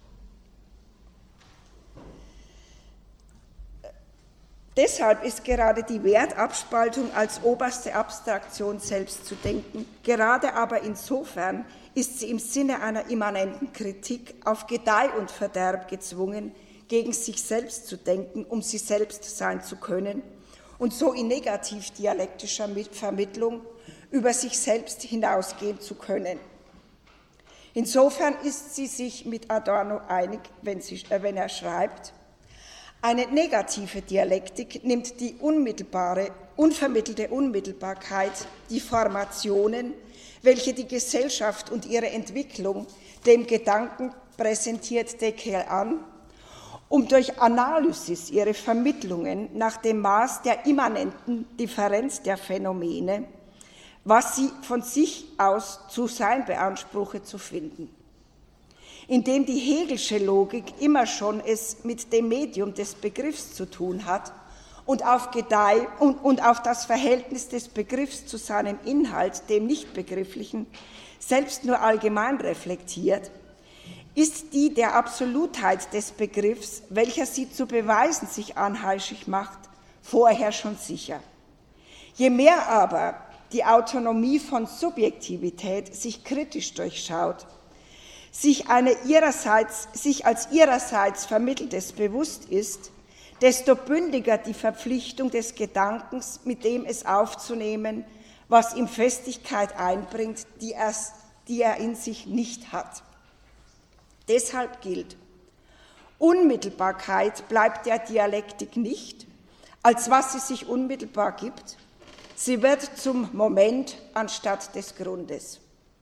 Deshalb ist gerade die Wertabspaltung als oberste Abstraktion selbst zu denken, gerade aber insofern ist sie im Sinne einer immanenten Kritik auf Gedeih und Verderb gezwungen, gegen sich selbst zu denken, um sie selbst sein zu können und so in negativ-dialektischer Vermittlung über sich selbst hinausgehen zu können. Insofern ist sie sich mit Adorno einig, wenn er schreibt, eine negative Dialektik nimmt die unvermittelte Unmittelbarkeit, die Formationen, welche die Gesellschaft und ihre Entwicklung dem Gedanken präsentiert, decke an, um durch Analysis ihre Vermittlungen nach dem Maß der immanenten Differenz der Phänomene, was sie von sich aus zu sein beanspruche, zu finden. Indem die Hegelsche Logik immer schon es mit dem Medium des Begriffs zu tun hat und auf das Verhältnis des Begriffs zu seinem Inhalt, dem Nichtbegrifflichen, selbst nur allgemein reflektiert, ist die der Absolutheit des Begriffs, welcher sie zu beweisen sich anheischig macht, vorher schon sicher. Je mehr aber die Autonomie von Subjektivität sich kritisch durchschaut, sich als ihrerseits Vermitteltes bewusst ist, desto bündiger die Verpflichtung des Gedankens, mit dem es aufzunehmen, was ihm Festigkeit einbringt, die er in sich nicht hat. Deshalb gilt, Unmittelbarkeit bleibt der Dialektik nicht, als was sie sich unmittelbar gibt, sie wird zum Moment anstatt des Grundes.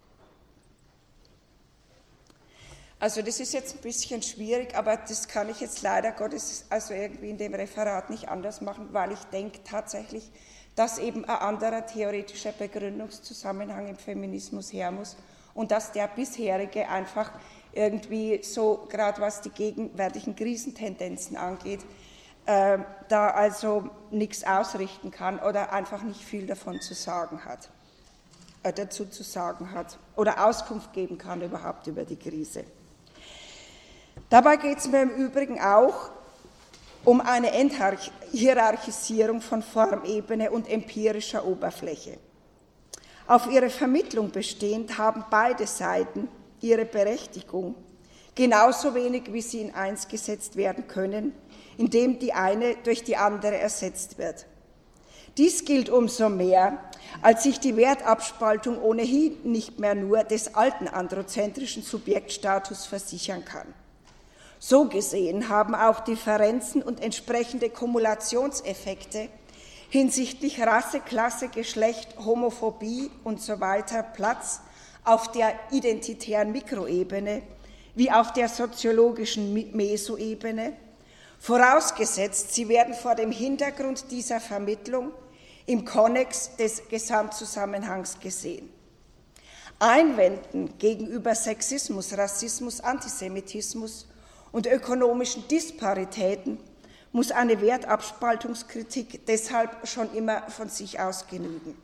Also das ist jetzt ein bisschen schwierig, aber das kann ich jetzt leider Gottes also irgendwie in dem Referat nicht anders machen, weil ich denke tatsächlich, dass eben ein anderer theoretischer Begründungszusammenhang im Feminismus her muss und dass der bisherige einfach irgendwie so, gerade was die gegenwärtigen Krisentendenzen angeht, da also nichts ausrichten kann oder einfach nicht viel davon zu sagen hat, dazu zu sagen hat oder Auskunft geben kann überhaupt über die Krise. Dabei geht es mir im Übrigen auch um eine Enthierarchisierung von Formebene und empirischer Oberfläche. Auf ihre Vermittlung bestehend haben beide Seiten ihre Berechtigung, genauso wenig wie sie in eins gesetzt werden können, indem die eine durch die andere ersetzt wird. Dies gilt umso mehr, als sich die Wertabspaltung ohnehin nicht mehr nur des alten androzentrischen Subjektstatus versichern kann. So gesehen haben auch Differenzen und entsprechende Kumulationseffekte hinsichtlich Rasse, Klasse, Geschlecht, Homophobie usw. Platz auf der identitären Mikroebene wie auf der soziologischen Mesoebene, vorausgesetzt, sie werden vor dem Hintergrund dieser Vermittlung im Konnex des Gesamtzusammenhangs gesehen. Einwenden gegenüber Sexismus, Rassismus, Antisemitismus und ökonomischen Disparitäten muss eine Wertabspaltungskritik deshalb schon immer von sich aus genügen.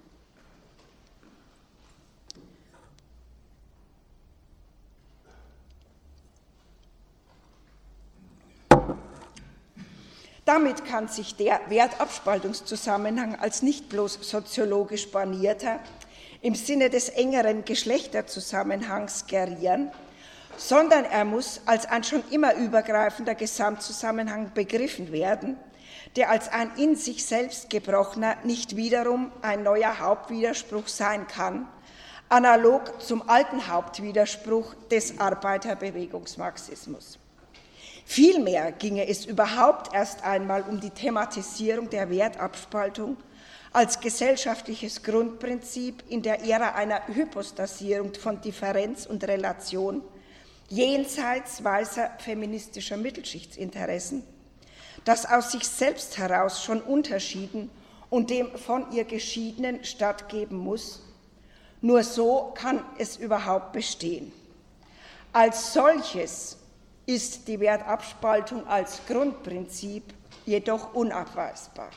Damit kann sich der Wertabspaltungszusammenhang als nicht bloß soziologisch bornierter im Sinne des engeren Geschlechterzusammenhangs gerieren, sondern er muss als ein schon immer übergreifender Gesamtzusammenhang begriffen werden, der als ein in sich selbst gebrochener nicht wiederum ein neuer Hauptwiderspruch sein kann, analog zum alten Hauptwiderspruch des Arbeiterbewegungsmarxismus. Vielmehr ginge es überhaupt erst einmal um die Thematisierung der Wertabspaltung als gesellschaftliches Grundprinzip in der Ära einer Hypostasierung von Differenz und Relation jenseits weißer feministischer Mittelschichtsinteressen, das aus sich selbst heraus schon unterschieden und dem von ihr Geschiedenen stattgeben muss. Nur so kann es überhaupt bestehen. Als solches ist die Wertabspaltung als Grundprinzip jedoch unabweisbar.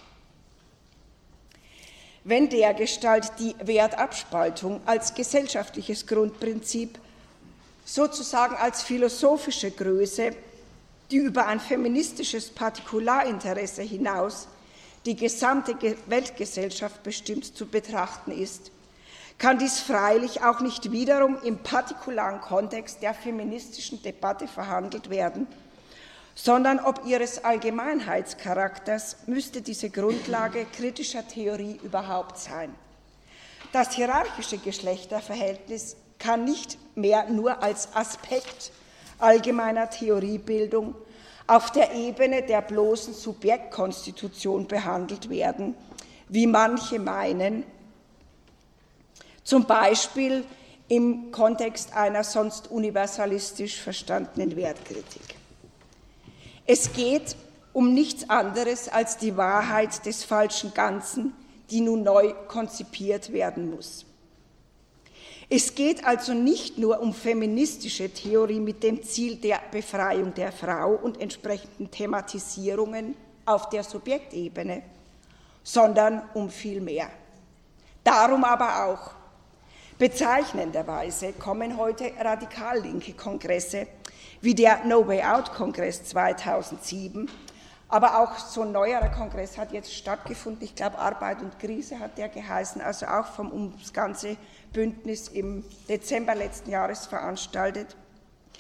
Wenn dergestalt die Wertabspaltung als gesellschaftliches Grundprinzip sozusagen als philosophische Größe, die über ein feministisches Partikularinteresse hinaus die gesamte Weltgesellschaft bestimmt zu betrachten ist, kann dies freilich auch nicht wiederum im partikularen Kontext der feministischen Debatte verhandelt werden, sondern ob ihres Allgemeinheitscharakters müsste diese Grundlage kritischer Theorie überhaupt sein. Das hierarchische Geschlechterverhältnis kann nicht mehr nur als Aspekt allgemeiner Theoriebildung auf der Ebene der bloßen Subjektkonstitution behandelt werden, wie manche meinen, zum Beispiel im Kontext einer sonst universalistisch verstandenen Wertkritik. Es geht um nichts anderes als die Wahrheit des falschen Ganzen, die nun neu konzipiert werden muss. Es geht also nicht nur um feministische Theorie mit dem Ziel der Befreiung der Frau und entsprechenden Thematisierungen auf der Subjektebene, sondern um viel mehr. Darum aber auch. Bezeichnenderweise kommen heute radikal linke Kongresse wie der No Way Out Kongress 2007, aber auch so ein neuerer Kongress hat jetzt stattgefunden, ich glaube Arbeit und Krise hat der geheißen, also auch vom ums ganze Bündnis im Dezember letzten Jahres veranstaltet,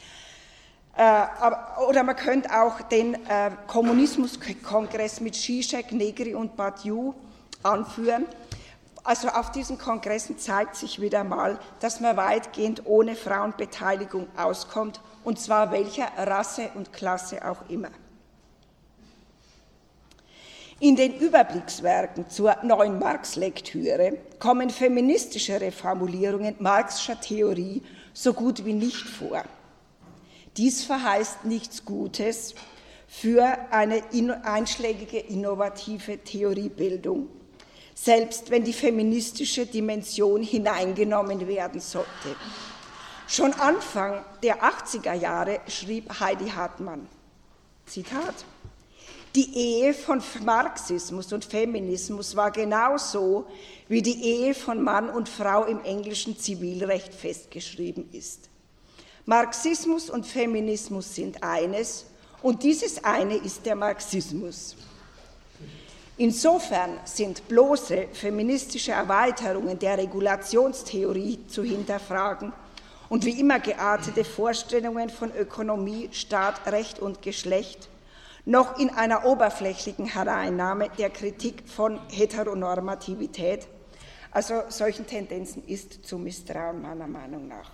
Oder man könnte auch den Kommunismuskongress mit Zizek, Negri und Badiou anführen. Also auf diesen Kongressen zeigt sich wieder mal, dass man weitgehend ohne Frauenbeteiligung auskommt, und zwar welcher Rasse und Klasse auch immer. In den Überblickswerken zur neuen Marx-Lektüre kommen feministischere Formulierungen Marx'scher Theorie so gut wie nicht vor. Dies verheißt nichts Gutes für eine einschlägige innovative Theoriebildung, selbst wenn die feministische Dimension hineingenommen werden sollte. Schon Anfang der 80er Jahre schrieb Heidi Hartmann, Zitat, die Ehe von Marxismus und Feminismus war genauso, wie die Ehe von Mann und Frau im englischen Zivilrecht festgeschrieben ist. Marxismus und Feminismus sind eines, und dieses eine ist der Marxismus. Insofern sind bloße feministische Erweiterungen der Regulationstheorie zu hinterfragen und wie immer geartete Vorstellungen von Ökonomie, Staat, Recht und Geschlecht noch in einer oberflächlichen Hereinnahme der Kritik von Heteronormativität. Also solchen Tendenzen ist zu misstrauen, meiner Meinung nach.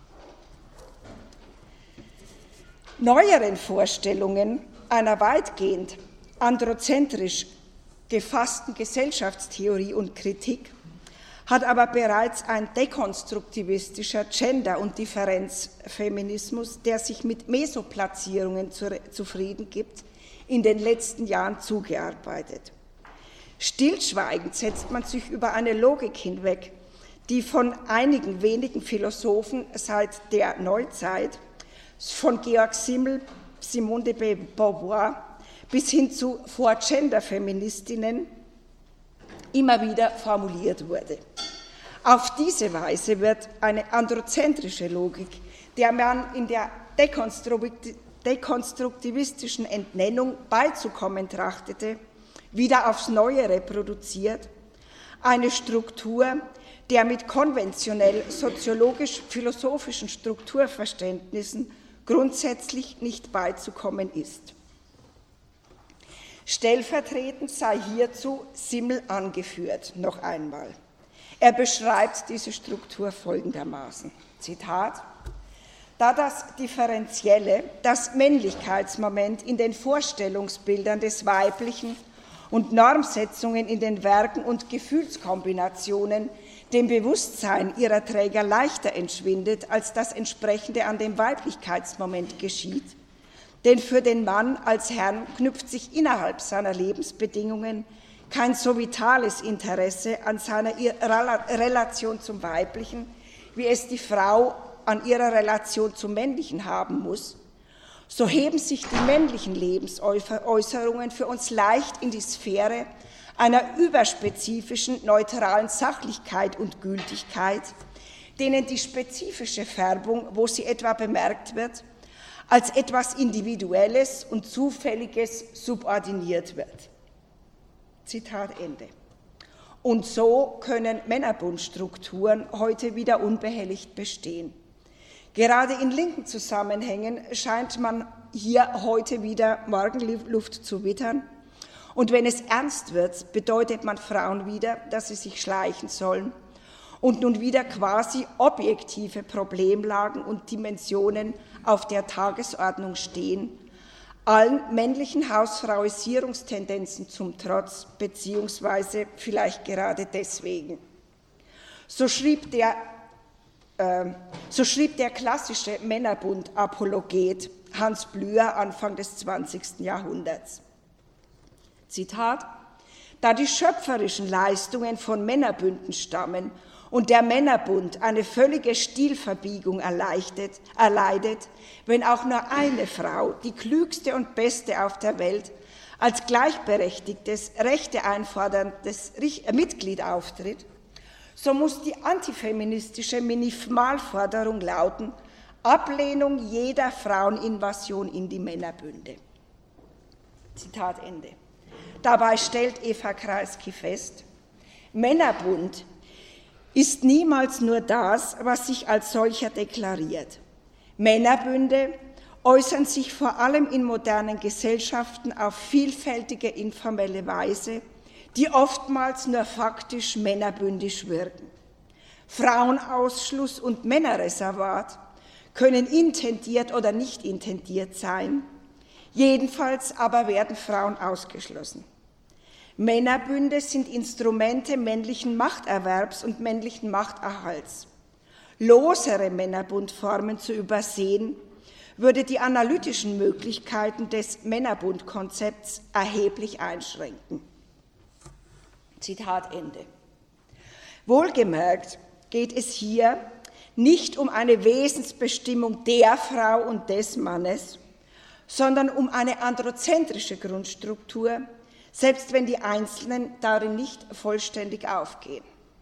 Neueren Vorstellungen einer weitgehend androzentrisch gefassten Gesellschaftstheorie und Kritik hat aber bereits ein dekonstruktivistischer Gender- und Differenzfeminismus, der sich mit Mesoplatzierungen zufrieden gibt, in den letzten Jahren zugearbeitet. Stillschweigend setzt man sich über eine Logik hinweg, die von einigen wenigen Philosophen seit der Neuzeit, von Georg Simmel, Simone de Beauvoir bis hin zu Vor-Gender-Feministinnen immer wieder formuliert wurde. Auf diese Weise wird eine androzentrische Logik, der man in der dekonstruktivistischen Entnennung beizukommen trachtete, wieder aufs Neue reproduziert, eine Struktur, der mit konventionell soziologisch-philosophischen Strukturverständnissen grundsätzlich nicht beizukommen ist. Stellvertretend sei hierzu Simmel angeführt, noch einmal. Er beschreibt diese Struktur folgendermaßen, Zitat, da das Differenzielle, das Männlichkeitsmoment in den Vorstellungsbildern des Weiblichen und Normsetzungen in den Werken und Gefühlskombinationen dem Bewusstsein ihrer Träger leichter entschwindet, als das Entsprechende an dem Weiblichkeitsmoment geschieht. Denn für den Mann als Herrn knüpft sich innerhalb seiner Lebensbedingungen kein so vitales Interesse an seiner Relation zum Weiblichen, wie es die Frau an ihrer Relation zum Männlichen haben muss. So heben sich die männlichen Lebensäußerungen für uns leicht in die Sphäre einer überspezifischen, neutralen Sachlichkeit und Gültigkeit, denen die spezifische Färbung, wo sie etwa bemerkt wird, als etwas Individuelles und Zufälliges subordiniert wird. Zitat Ende. Und so können Männerbundstrukturen heute wieder unbehelligt bestehen. Gerade in linken Zusammenhängen scheint man hier heute wieder Morgenluft zu wittern. Und wenn es ernst wird, bedeutet man Frauen wieder, dass sie sich schleichen sollen und nun wieder quasi objektive Problemlagen und Dimensionen auf der Tagesordnung stehen, allen männlichen Hausfrauisierungstendenzen zum Trotz, beziehungsweise vielleicht gerade deswegen. So schrieb der klassische Männerbund-Apologet Hans Blüher Anfang des 20. Jahrhunderts. Zitat, da die schöpferischen Leistungen von Männerbünden stammen und der Männerbund eine völlige Stilverbiegung erleidet, wenn auch nur eine Frau, die klügste und beste auf der Welt, als gleichberechtigtes, Rechte einforderndes Mitglied auftritt, so muss die antifeministische Minimalforderung lauten, Ablehnung jeder Fraueninvasion in die Männerbünde. Zitat Ende. Dabei stellt Eva Kreisky fest, Männerbund ist niemals nur das, was sich als solcher deklariert. Männerbünde äußern sich vor allem in modernen Gesellschaften auf vielfältige informelle Weise, die oftmals nur faktisch männerbündisch wirken. Frauenausschluss und Männerreservat können intendiert oder nicht intendiert sein, jedenfalls aber werden Frauen ausgeschlossen. Männerbünde sind Instrumente männlichen Machterwerbs und männlichen Machterhalts. Losere Männerbundformen zu übersehen, würde die analytischen Möglichkeiten des Männerbundkonzepts erheblich einschränken. Zitat Ende. Wohlgemerkt geht es hier nicht um eine Wesensbestimmung der Frau und des Mannes, sondern um eine androzentrische Grundstruktur, selbst wenn die Einzelnen darin nicht vollständig aufgehen.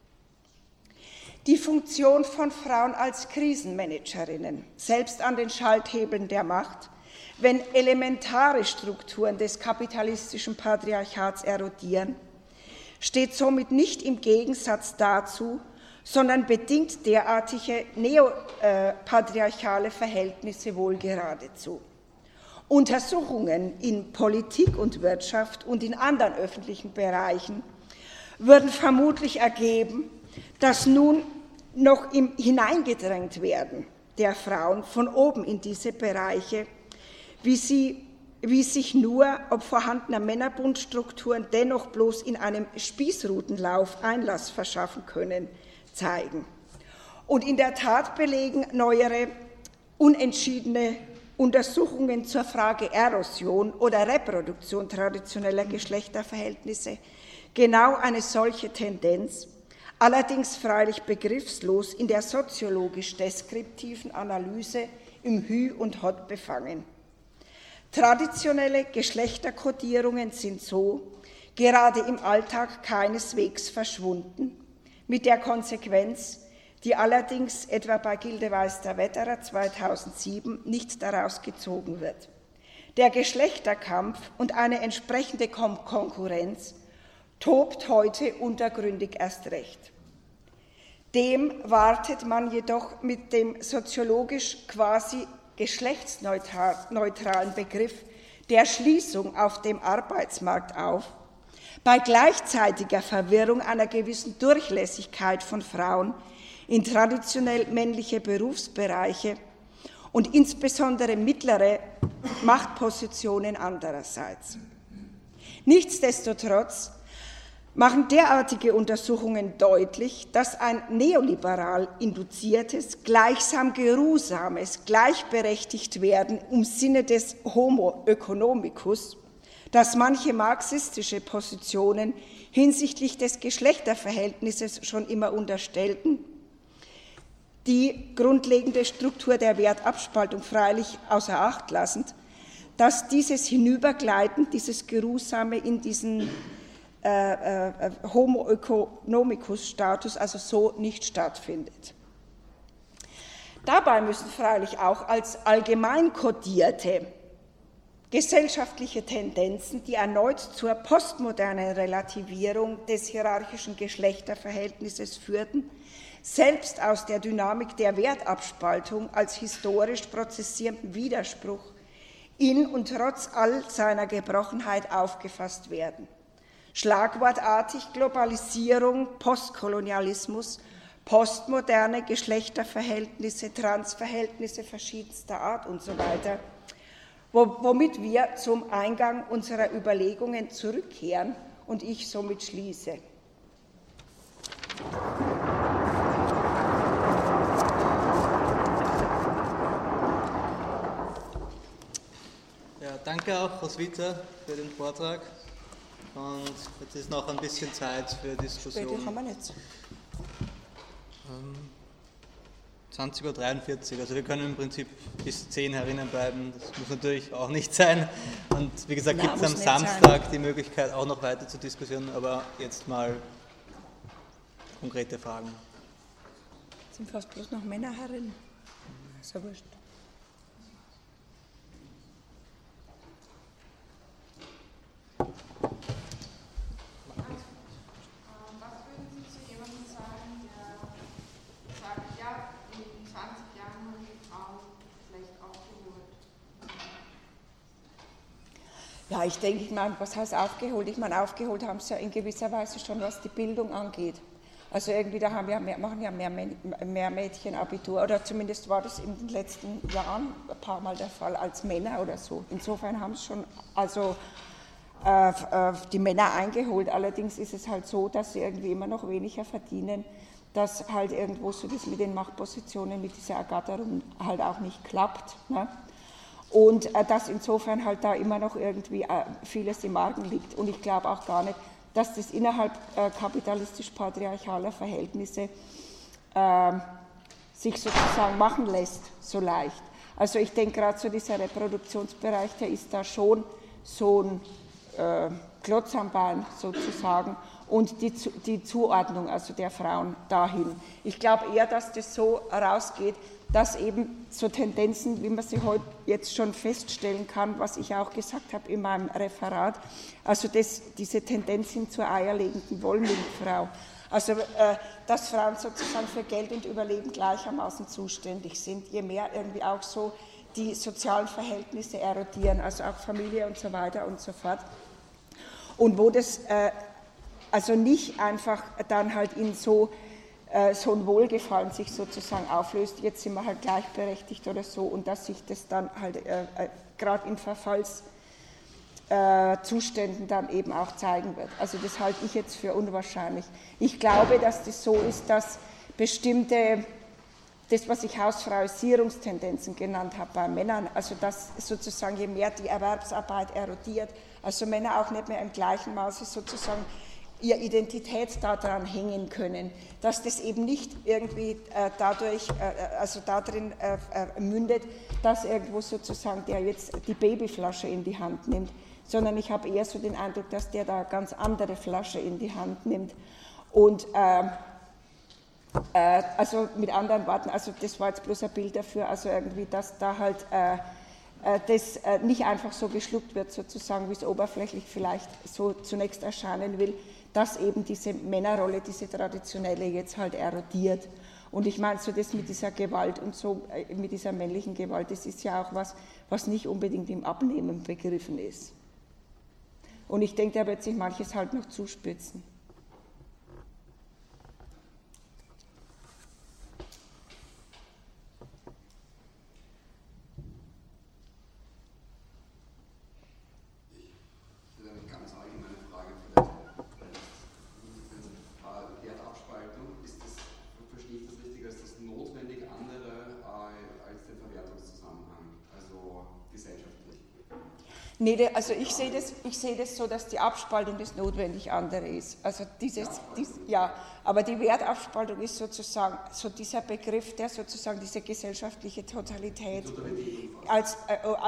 Die Funktion von Frauen als Krisenmanagerinnen, selbst an den Schalthebeln der Macht, wenn elementare Strukturen des kapitalistischen Patriarchats erodieren, steht somit nicht im Gegensatz dazu, sondern bedingt derartige neopatriarchale Verhältnisse wohl geradezu. Untersuchungen in Politik und Wirtschaft und in anderen öffentlichen Bereichen würden vermutlich ergeben, dass nun noch im Hineingedrängt werden der Frauen von oben in diese Bereiche, wie sich nur ob vorhandener Männerbundstrukturen dennoch bloß in einem Spießrutenlauf Einlass verschaffen können, zeigen. Und in der Tat belegen neuere, unentschiedene Untersuchungen zur Frage Erosion oder Reproduktion traditioneller Geschlechterverhältnisse genau eine solche Tendenz, allerdings freilich begriffslos in der soziologisch deskriptiven Analyse im Hü und Hott befangen. Traditionelle Geschlechterkodierungen sind so gerade im Alltag keineswegs verschwunden, mit der Konsequenz, die allerdings etwa bei Gilde Weister-Wetterer 2007 nicht daraus gezogen wird. Der Geschlechterkampf und eine entsprechende Konkurrenz tobt heute untergründig erst recht. Dem wartet man jedoch mit dem soziologisch quasi geschlechtsneutralen Begriff der Schließung auf dem Arbeitsmarkt auf, bei gleichzeitiger Verwirrung einer gewissen Durchlässigkeit von Frauen in traditionell männliche Berufsbereiche und insbesondere mittlere Machtpositionen andererseits. Nichtsdestotrotz machen derartige Untersuchungen deutlich, dass ein neoliberal induziertes, gleichsam geruhsames Gleichberechtigtwerden im Sinne des Homo economicus, das manche marxistische Positionen hinsichtlich des Geschlechterverhältnisses schon immer unterstellten, die grundlegende Struktur der Wertabspaltung freilich außer Acht lassend, dass dieses Hinübergleiten, dieses Geruhsame in diesen Homo economicus Status also so nicht stattfindet. Dabei müssen freilich auch als allgemein kodierte gesellschaftliche Tendenzen, die erneut zur postmodernen Relativierung des hierarchischen Geschlechterverhältnisses führten, selbst aus der Dynamik der Wertabspaltung als historisch prozessierenden Widerspruch in und trotz all seiner Gebrochenheit aufgefasst werden. Schlagwortartig Globalisierung, Postkolonialismus, postmoderne Geschlechterverhältnisse, Transverhältnisse verschiedenster Art und so weiter, womit wir zum Eingang unserer Überlegungen zurückkehren und ich somit schließe. Ja, danke auch, Frau Switzer, für den Vortrag. Und jetzt ist noch ein bisschen Zeit für Diskussion. Später haben wir nicht. 20:43 Uhr, also wir können im Prinzip bis 10 herinnen bleiben, das muss natürlich auch nicht sein. Und wie gesagt, gibt es am Samstag die Möglichkeit, auch noch weiter zu diskutieren, aber jetzt mal konkrete Fragen. Es sind fast bloß noch Männer herinnen. Ist ja wurscht. Ja, ich denke, was heißt aufgeholt? Ich meine, aufgeholt haben sie ja in gewisser Weise schon, was die Bildung angeht. Also irgendwie, da machen ja mehr Mädchen Abitur, oder zumindest war das in den letzten Jahren ein paar Mal der Fall als Männer oder so. Insofern haben sie schon die Männer eingeholt. Allerdings ist es halt so, dass sie irgendwie immer noch weniger verdienen, dass halt irgendwo so das mit den Machtpositionen, mit dieser Ergatterung halt auch nicht klappt. Ne? Und dass insofern halt da immer noch irgendwie vieles im Argen liegt. Und ich glaube auch gar nicht, dass das innerhalb kapitalistisch-patriarchaler Verhältnisse sich sozusagen machen lässt, so leicht. Also ich denke gerade so dieser Reproduktionsbereich, der ist da schon so ein Klotz am Bein sozusagen und die Zuordnung also der Frauen dahin. Ich glaube eher, dass das so rausgeht, dass eben so Tendenzen, wie man sie heute jetzt schon feststellen kann, was ich auch gesagt habe in meinem Referat, also diese Tendenz hin zur eierlegenden Wollmilchfrau, also dass Frauen sozusagen für Geld und Überleben gleichermaßen zuständig sind, je mehr irgendwie auch so die sozialen Verhältnisse erodieren, also auch Familie und so weiter und so fort. Und wo das also nicht einfach dann halt in so ein Wohlgefallen sich sozusagen auflöst, jetzt sind wir halt gleichberechtigt oder so, und dass sich das dann halt gerade in Verfallszuständen dann eben auch zeigen wird. Also das halte ich jetzt für unwahrscheinlich. Ich glaube, dass das so ist, dass bestimmte, das was ich Hausfrauisierungstendenzen genannt habe bei Männern, also dass sozusagen je mehr die Erwerbsarbeit erodiert, also Männer auch nicht mehr im gleichen Maße sozusagen ihre Identität daran hängen können, dass das eben nicht irgendwie dadurch, also darin mündet, dass irgendwo sozusagen der jetzt die Babyflasche in die Hand nimmt, sondern ich habe eher so den Eindruck, dass der da eine ganz andere Flasche in die Hand nimmt. Und also mit anderen Worten, also das war jetzt bloß ein Bild dafür, also irgendwie, dass da halt das nicht einfach so geschluckt wird, sozusagen, wie es oberflächlich vielleicht so zunächst erscheinen will, dass eben diese Männerrolle, diese traditionelle jetzt halt erodiert. Und ich meine, so das mit dieser Gewalt und so, mit dieser männlichen Gewalt, das ist ja auch was nicht unbedingt im Abnehmen begriffen ist. Und ich denke, da wird sich manches halt noch zuspitzen. Nee, also ich sehe das so, dass die Abspaltung das notwendig andere ist. Also ja, aber die Wertabspaltung ist sozusagen so dieser Begriff, der sozusagen diese gesellschaftliche Totalität als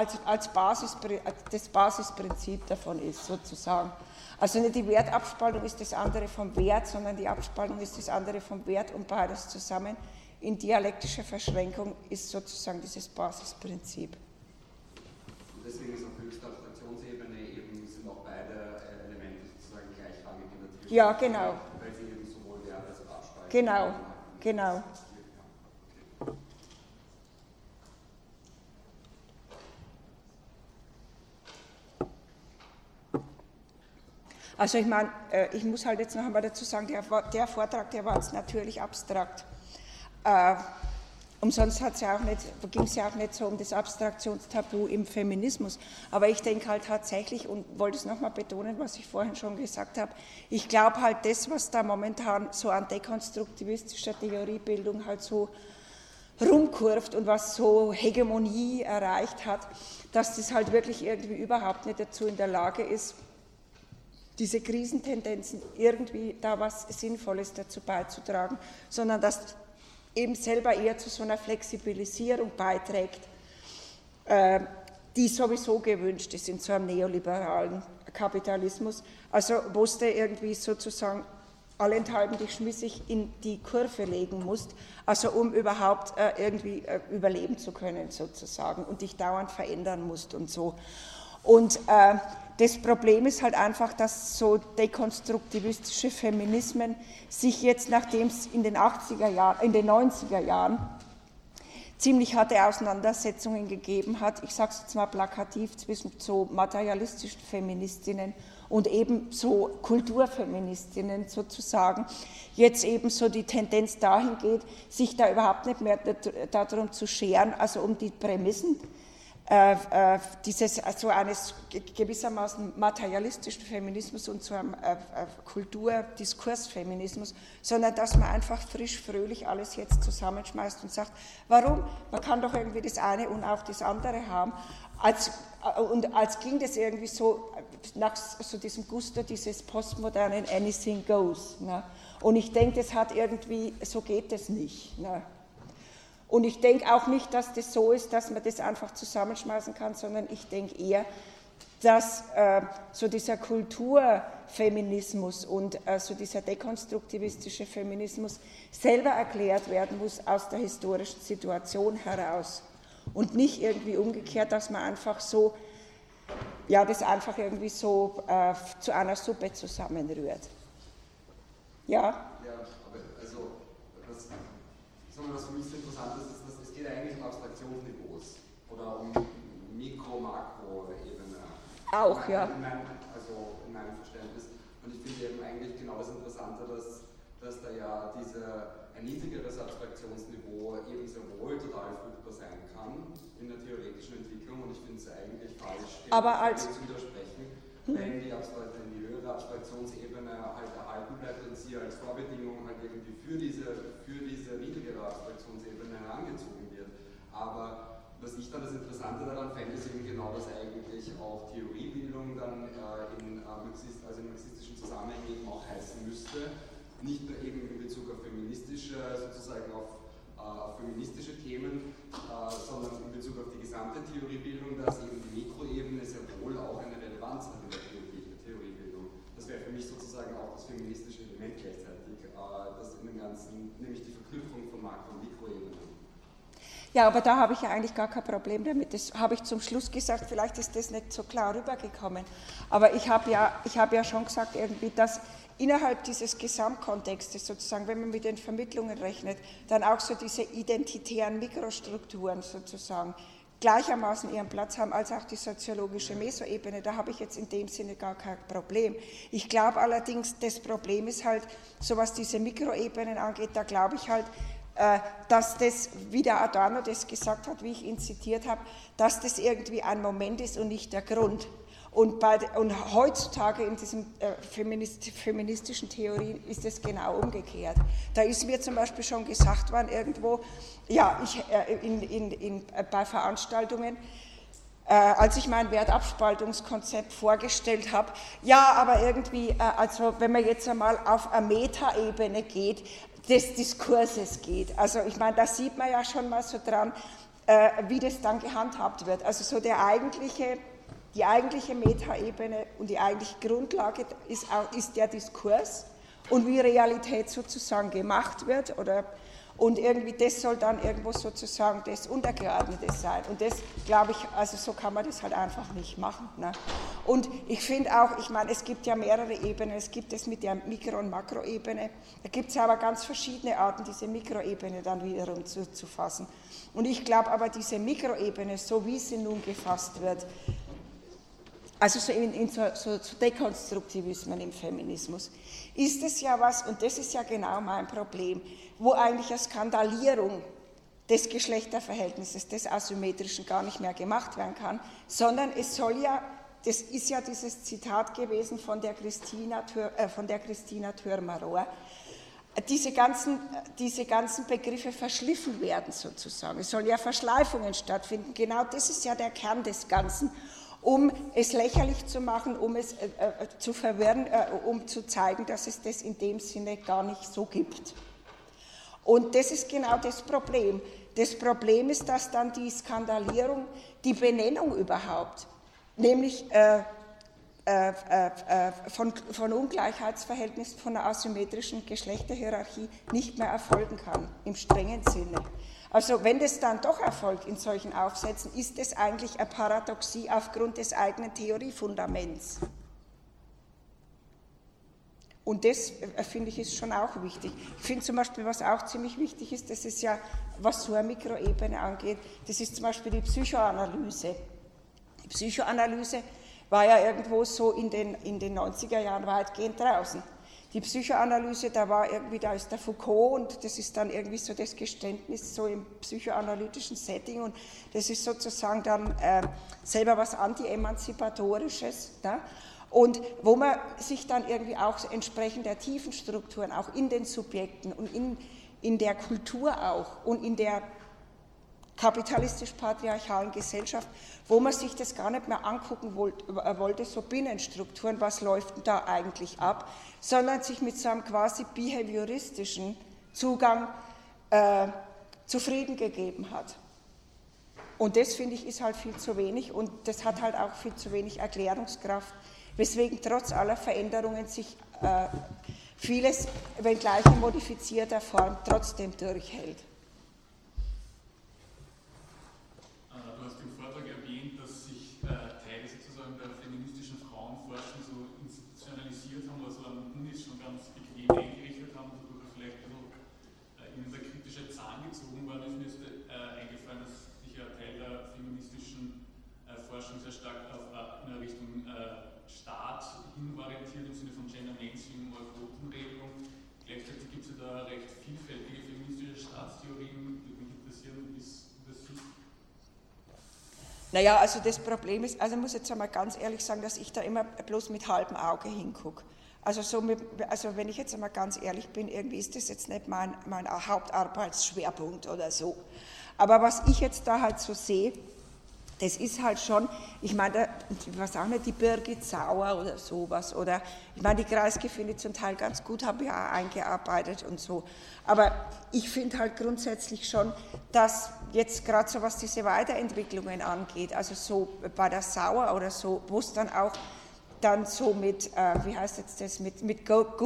das Basisprinzip davon ist, sozusagen. Also nicht die Wertabspaltung ist das andere vom Wert, sondern die Abspaltung ist das andere vom Wert, und beides zusammen in dialektischer Verschränkung ist sozusagen dieses Basisprinzip. Und deswegen ist auf höchster Abstraktionsebene eben sind auch beide Elemente sozusagen gleichrangig in der Theorie. Ja, genau. Weil sie eben sowohl Wert als auch Abspaltung. Genau. Also ich meine, ich muss halt jetzt noch einmal dazu sagen, der Vortrag, der war jetzt natürlich abstrakt. Umsonst ging es ja auch nicht so um das Abstraktionstabu im Feminismus. Aber ich denke halt tatsächlich, und wollte es nochmal betonen, was ich vorhin schon gesagt habe, ich glaube halt, das, was da momentan so an dekonstruktivistischer Theoriebildung halt so rumkurvt und was so Hegemonie erreicht hat, dass das halt wirklich irgendwie überhaupt nicht dazu in der Lage ist, diese Krisentendenzen irgendwie da was Sinnvolles dazu beizutragen, sondern dass eben selber eher zu so einer Flexibilisierung beiträgt, die sowieso gewünscht ist in so einem neoliberalen Kapitalismus, also wo du irgendwie sozusagen allenthalben dich schmissig in die Kurve legen musst, also um überhaupt irgendwie überleben zu können sozusagen und dich dauernd verändern musst und so. Und das Problem ist halt einfach, dass so dekonstruktivistische Feminismen sich jetzt, nachdem es in den 90er Jahren ziemlich harte Auseinandersetzungen gegeben hat, ich sage es jetzt mal plakativ, zwischen so materialistischen Feministinnen und eben so Kulturfeministinnen sozusagen, jetzt eben so die Tendenz dahin geht, sich da überhaupt nicht mehr darum zu scheren, also um die Prämissen dieses so eines gewissermaßen materialistischen Feminismus und so einem Kulturdiskursfeminismus, sondern dass man einfach frisch, fröhlich alles jetzt zusammenschmeißt und sagt, warum? Man kann doch irgendwie das eine und auch das andere haben. Als ging das irgendwie so nach so diesem Gusto dieses postmodernen Anything Goes. Ne? Und ich denke, das hat irgendwie, so geht das nicht. Ne? Und ich denke auch nicht, dass das so ist, dass man das einfach zusammenschmeißen kann, sondern ich denke eher, dass so dieser Kulturfeminismus und so dieser dekonstruktivistische Feminismus selber erklärt werden muss aus der historischen Situation heraus. Und nicht irgendwie umgekehrt, dass man einfach so, ja, das einfach irgendwie so zu einer Suppe zusammenrührt. Ja? Ja, aber also, was für mich so interessant ist, ist, dass es geht eigentlich um Abstraktionsniveaus oder um Mikro-Makro-Ebene. Auch, ja. In meinem Verständnis. Und ich finde eben eigentlich genau das Interessante, dass da ja ein niedrigeres Abstraktionsniveau eben sehr wohl total fruchtbar sein kann in der theoretischen Entwicklung, und ich finde es eigentlich falsch, zu widersprechen, wenn die höhere Abstraktionsebene halt erhalten bleibt und sie als Vorbedingung halt irgendwie für diese niedrigere Abstraktionsebene herangezogen wird. Aber was ich dann das Interessante daran fände, ist eben genau, dass eigentlich auch Theoriebildung dann in marxistischen Zusammenhängen eben auch heißen müsste, nicht nur eben in Bezug auf feministische Themen, sondern in Bezug auf die gesamte Theoriebildung, dass eben die Mikroebene sehr wohl auch eine Relevanz hat in der Theoriebildung. Das wäre für mich sozusagen auch das feministische Element gleichzeitig, das in dem Ganzen, nämlich die Verknüpfung von Makro- und Mikroebenen. Ja, aber da habe ich ja eigentlich gar kein Problem damit. Das habe ich zum Schluss gesagt, vielleicht ist das nicht so klar rübergekommen. Aber ich habe ja schon gesagt, irgendwie, dass innerhalb dieses Gesamtkontextes sozusagen, wenn man mit den Vermittlungen rechnet, dann auch so diese identitären Mikrostrukturen sozusagen gleichermaßen ihren Platz haben als auch die soziologische Mesoebene. Da habe ich jetzt in dem Sinne gar kein Problem. Ich glaube allerdings, das Problem ist halt, so was diese Mikroebenen angeht, da glaube ich halt, dass das, wie der Adorno das gesagt hat, wie ich ihn zitiert habe, dass das irgendwie ein Moment ist und nicht der Grund. Und heutzutage in diesen feministischen Theorien ist es genau umgekehrt. Da ist mir zum Beispiel schon gesagt worden irgendwo, ja, bei Veranstaltungen, als ich mein Wertabspaltungskonzept vorgestellt habe, ja, aber irgendwie, also wenn man jetzt einmal auf eine Metaebene geht, des Diskurses geht. Also ich meine, da sieht man ja schon mal so dran, wie das dann gehandhabt wird. Also so die eigentliche Metaebene und die eigentliche Grundlage ist der Diskurs und wie Realität sozusagen gemacht wird und irgendwie das soll dann irgendwo sozusagen das Untergeordnete sein. Und das, glaube ich, also so kann man das halt einfach nicht machen. Ne? Und ich finde auch, ich meine, es gibt ja mehrere Ebenen, es gibt es mit der Mikro- und Makroebene, da gibt es aber ganz verschiedene Arten, diese Mikroebene dann wiederum zu fassen. Und ich glaube aber, diese Mikroebene, so wie sie nun gefasst wird, also so in Dekonstruktivismen im Feminismus, ist es ja was, und das ist ja genau mein Problem, wo eigentlich eine Skandalierung des Geschlechterverhältnisses, des Asymmetrischen gar nicht mehr gemacht werden kann, sondern es soll ja, das ist ja dieses Zitat gewesen von der Christina Thürmer-Rohr, diese ganzen Begriffe verschliffen werden sozusagen. Es soll ja Verschleifungen stattfinden. Genau das ist ja der Kern des Ganzen, um es lächerlich zu machen, um es zu verwirren, um zu zeigen, dass es das in dem Sinne gar nicht so gibt. Und das ist genau das Problem. Das Problem ist, dass dann die Skandalierung, die Benennung überhaupt, nämlich von Ungleichheitsverhältnissen, von einer asymmetrischen Geschlechterhierarchie nicht mehr erfolgen kann, im strengen Sinne. Also wenn das dann doch erfolgt in solchen Aufsätzen, ist es eigentlich eine Paradoxie aufgrund des eigenen Theoriefundaments. Und das, finde ich, ist schon auch wichtig. Ich finde zum Beispiel, was auch ziemlich wichtig ist, das ist ja, was so eine Mikroebene angeht, das ist zum Beispiel die Psychoanalyse. Die Psychoanalyse war ja irgendwo so in den 90er Jahren weitgehend draußen. Die Psychoanalyse, da ist der Foucault und das ist dann irgendwie so das Geständnis so im psychoanalytischen Setting und das ist sozusagen dann selber was Anti-Emanzipatorisches. Ne? Und wo man sich dann irgendwie auch entsprechend der tiefen Strukturen, auch in den Subjekten und in der Kultur auch und in der kapitalistisch-patriarchalen Gesellschaft, wo man sich das gar nicht mehr angucken wollte, so Binnenstrukturen, was läuft denn da eigentlich ab, sondern sich mit so einem quasi behavioristischen Zugang zufrieden gegeben hat. Und das, finde ich, ist halt viel zu wenig und das hat halt auch viel zu wenig Erklärungskraft, weswegen trotz aller Veränderungen sich vieles, wenngleich in modifizierter Form, trotzdem durchhält. Du hast im Vortrag erwähnt, dass sich Teile sozusagen der feministischen Frauenforschung so institutionalisiert haben, also an Unis schon ganz bequem eingerichtet haben, wodurch vielleicht ihnen der kritische Zahn gezogen worden ist. Mir ist eingefallen, dass sich ja Teil der feministischen Forschung sehr stark in der Richtung Staat hinorientiert, im Sinne von Gender Mainstream oder Quotenregelung. Gleichzeitig gibt es ja da recht vielfältige feministische Staatstheorien. Würde mich interessieren, wie das ist. Naja, also das Problem ist, also ich muss jetzt einmal ganz ehrlich sagen, dass ich da immer bloß mit halbem Auge hingucke. Also wenn ich jetzt einmal ganz ehrlich bin, irgendwie ist das jetzt nicht mein Hauptarbeitsschwerpunkt oder so. Aber was ich jetzt da halt so sehe, das ist halt schon, ich meine, ich weiß auch nicht, die Birgit Sauer oder sowas, oder ich meine, die Kreisky finde ich zum Teil ganz gut, habe ich auch eingearbeitet und so. Aber ich finde halt grundsätzlich schon, dass jetzt gerade so, was diese Weiterentwicklungen angeht, also so bei der Sauer oder so, wo es dann auch dann so mit, wie heißt jetzt das, mit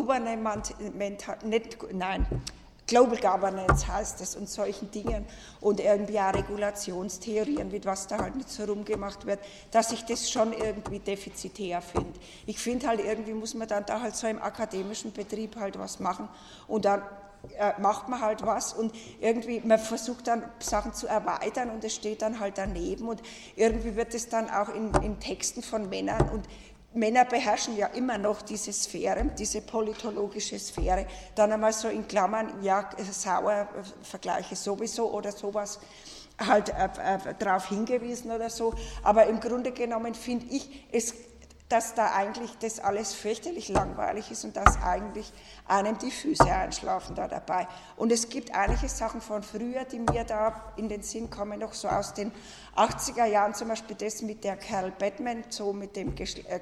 Global Governance heißt es und solchen Dingen und irgendwie auch Regulationstheorien, mit was da halt nicht so rumgemacht wird, dass ich das schon irgendwie defizitär finde. Ich finde halt irgendwie muss man dann da halt so im akademischen Betrieb halt was machen und dann macht man halt was und irgendwie, man versucht dann Sachen zu erweitern und es steht dann halt daneben und irgendwie wird es dann auch in Texten von Männern und Männer beherrschen ja immer noch diese Sphäre, diese politologische Sphäre, dann einmal so in Klammern, ja, Sauer-Vergleiche sowieso oder sowas halt darauf hingewiesen oder so, aber im Grunde genommen finde ich, dass da eigentlich das alles fürchterlich langweilig ist und dass eigentlich einem die Füße einschlafen da dabei. Und es gibt einige Sachen von früher, die mir da in den Sinn kommen, noch so aus den 80er Jahren, zum Beispiel das mit der Carol Batman, so mit dem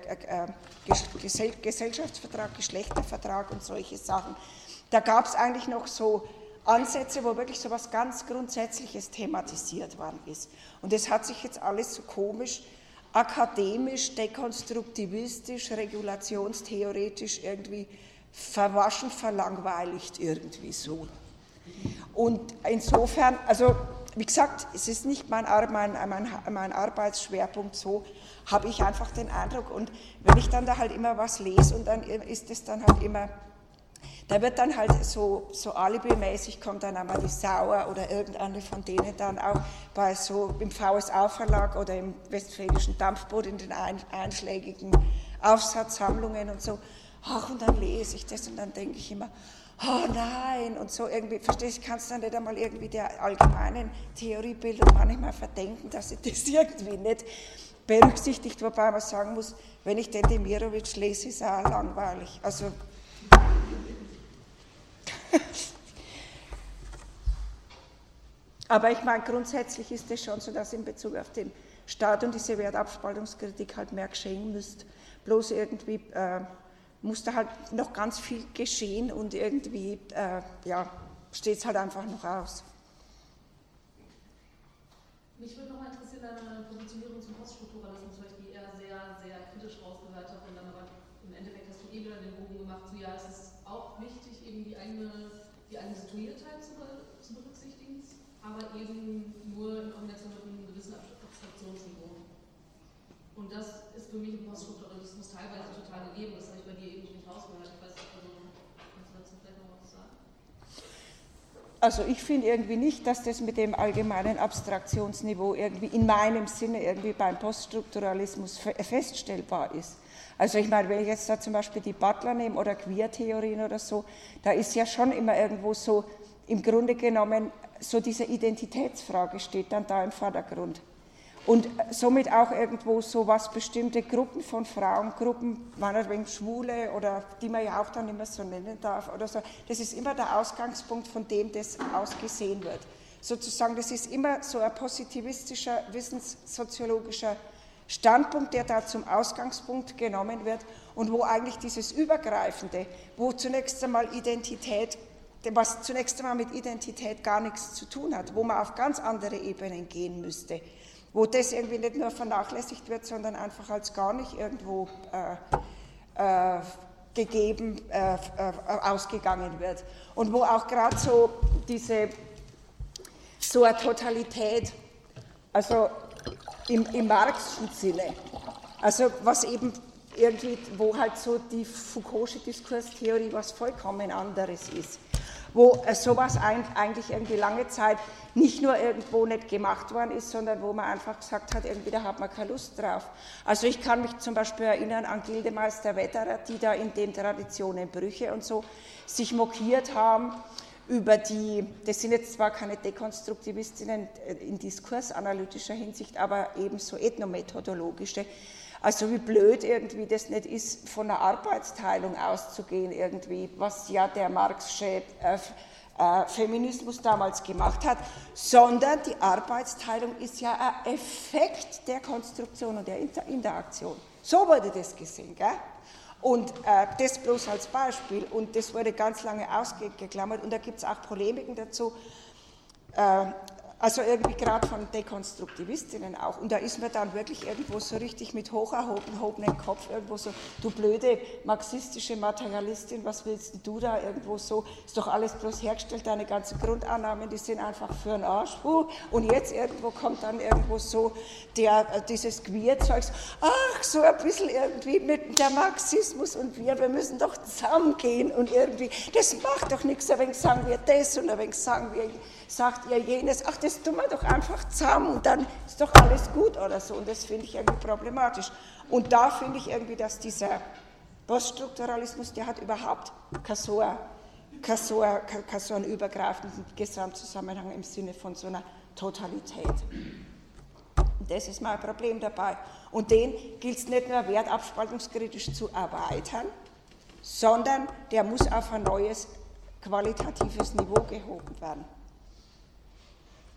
Gesellschaftsvertrag, Geschlechtervertrag und solche Sachen. Da gab es eigentlich noch so Ansätze, wo wirklich so was ganz Grundsätzliches thematisiert worden ist. Und das hat sich jetzt alles so komisch akademisch, dekonstruktivistisch, regulationstheoretisch irgendwie verwaschen, verlangweiligt irgendwie so. Und insofern, also wie gesagt, es ist nicht mein Arbeitsschwerpunkt, so habe ich einfach den Eindruck. Und wenn ich dann da halt immer was lese und dann ist es dann halt immer, da wird dann halt so alibimäßig, kommt dann einmal die Sauer oder irgendeine von denen dann auch bei so im VSA-Verlag oder im Westfälischen Dampfboot in den einschlägigen Aufsatzsammlungen und so. Ach, und dann lese ich das und dann denke ich immer, oh nein, und so irgendwie, verstehst du, kannst dann nicht einmal irgendwie der allgemeinen Theoriebildung manchmal verdenken, dass ich das irgendwie nicht berücksichtigt, wobei man sagen muss, wenn ich den Demirovic lese, ist auch langweilig. Also aber ich meine, grundsätzlich ist es schon so, dass in Bezug auf den Staat und diese Wertabspaltungskritik halt mehr geschehen müsste. Bloß irgendwie muss da halt noch ganz viel geschehen und irgendwie steht es halt einfach noch aus. Mich würde noch mal interessieren, deine Positionierung zum Poststrukturalismus, weil ich die eher sehr, sehr kritisch rausgehört habe und dann aber im Endeffekt hast du wieder den Bogen gemacht, so ja, es ist auch wichtig, eben die eigene Situiertheit zu berücksichtigen, aber eben nur in Kombination mit einem gewissen Abstraktionsniveau. Und das ist für mich im Poststrukturalismus teilweise total gegeben. Das habe ich bei dir eben nicht rausgehört. Ich weiß nicht, also kannst du dazu vielleicht noch was sagen? Also ich finde irgendwie nicht, dass das mit dem allgemeinen Abstraktionsniveau irgendwie in meinem Sinne irgendwie beim Poststrukturalismus feststellbar ist. Also ich meine, wenn ich jetzt da zum Beispiel die Butler nehme oder Queer-Theorien oder so, da ist ja schon immer irgendwo so, im Grunde genommen, so diese Identitätsfrage steht dann da im Vordergrund. Und somit auch irgendwo so, was bestimmte Gruppen von Frauengruppen, meinetwegen Schwule oder die man ja auch dann immer so nennen darf oder so, das ist immer der Ausgangspunkt, von dem das ausgesehen wird. Sozusagen, das ist immer so ein positivistischer, wissenssoziologischer Standpunkt, der da zum Ausgangspunkt genommen wird und wo eigentlich dieses Übergreifende, wo zunächst einmal Identität, was zunächst einmal mit Identität gar nichts zu tun hat, wo man auf ganz andere Ebenen gehen müsste, wo das irgendwie nicht nur vernachlässigt wird, sondern einfach als gar nicht irgendwo gegeben, ausgegangen wird. Und wo auch gerade so so eine Totalität, also im Marxischen Sinne, also was eben irgendwie, wo halt so die Foucault'sche Diskurstheorie was vollkommen anderes ist, wo sowas eigentlich irgendwie lange Zeit nicht nur irgendwo nicht gemacht worden ist, sondern wo man einfach gesagt hat, irgendwie da hat man keine Lust drauf. Also ich kann mich zum Beispiel erinnern an Gildemeister-Wetterer, die da in den Traditionen Brüche und so sich mokiert haben über das sind jetzt zwar keine Dekonstruktivistinnen in diskursanalytischer Hinsicht, aber ebenso ethnomethodologische. Also wie blöd irgendwie das nicht ist, von einer Arbeitsteilung auszugehen irgendwie, was ja der Marxische Feminismus damals gemacht hat, sondern die Arbeitsteilung ist ja ein Effekt der Konstruktion und der Interaktion. So wurde das gesehen, gell? Und das bloß als Beispiel, und das wurde ganz lange ausgeklammert, und da gibt es auch Polemiken dazu, also irgendwie gerade von Dekonstruktivistinnen auch, und da ist mir dann wirklich irgendwo so richtig mit hocherhobenen Kopf irgendwo so, du blöde marxistische Materialistin, was willst du da irgendwo so, ist doch alles bloß hergestellt, deine ganzen Grundannahmen, die sind einfach für den Arsch, und jetzt irgendwo kommt dann irgendwo so dieses Queer-Zeugs, ach, so ein bisschen irgendwie mit der Marxismus und wir müssen doch zusammengehen und irgendwie, das macht doch nichts, ein wenig sagen wir das und ein wenig sagt ihr jenes, ach, das tun wir doch einfach zusammen und dann ist doch alles gut oder so. Und das finde ich irgendwie problematisch. Und da finde ich irgendwie, dass dieser Poststrukturalismus, der hat überhaupt keinen einen übergreifenden Gesamtzusammenhang im Sinne von so einer Totalität. Und das ist mal ein Problem dabei. Und den gilt es nicht nur wertabspaltungskritisch zu erweitern, sondern der muss auf ein neues qualitatives Niveau gehoben werden.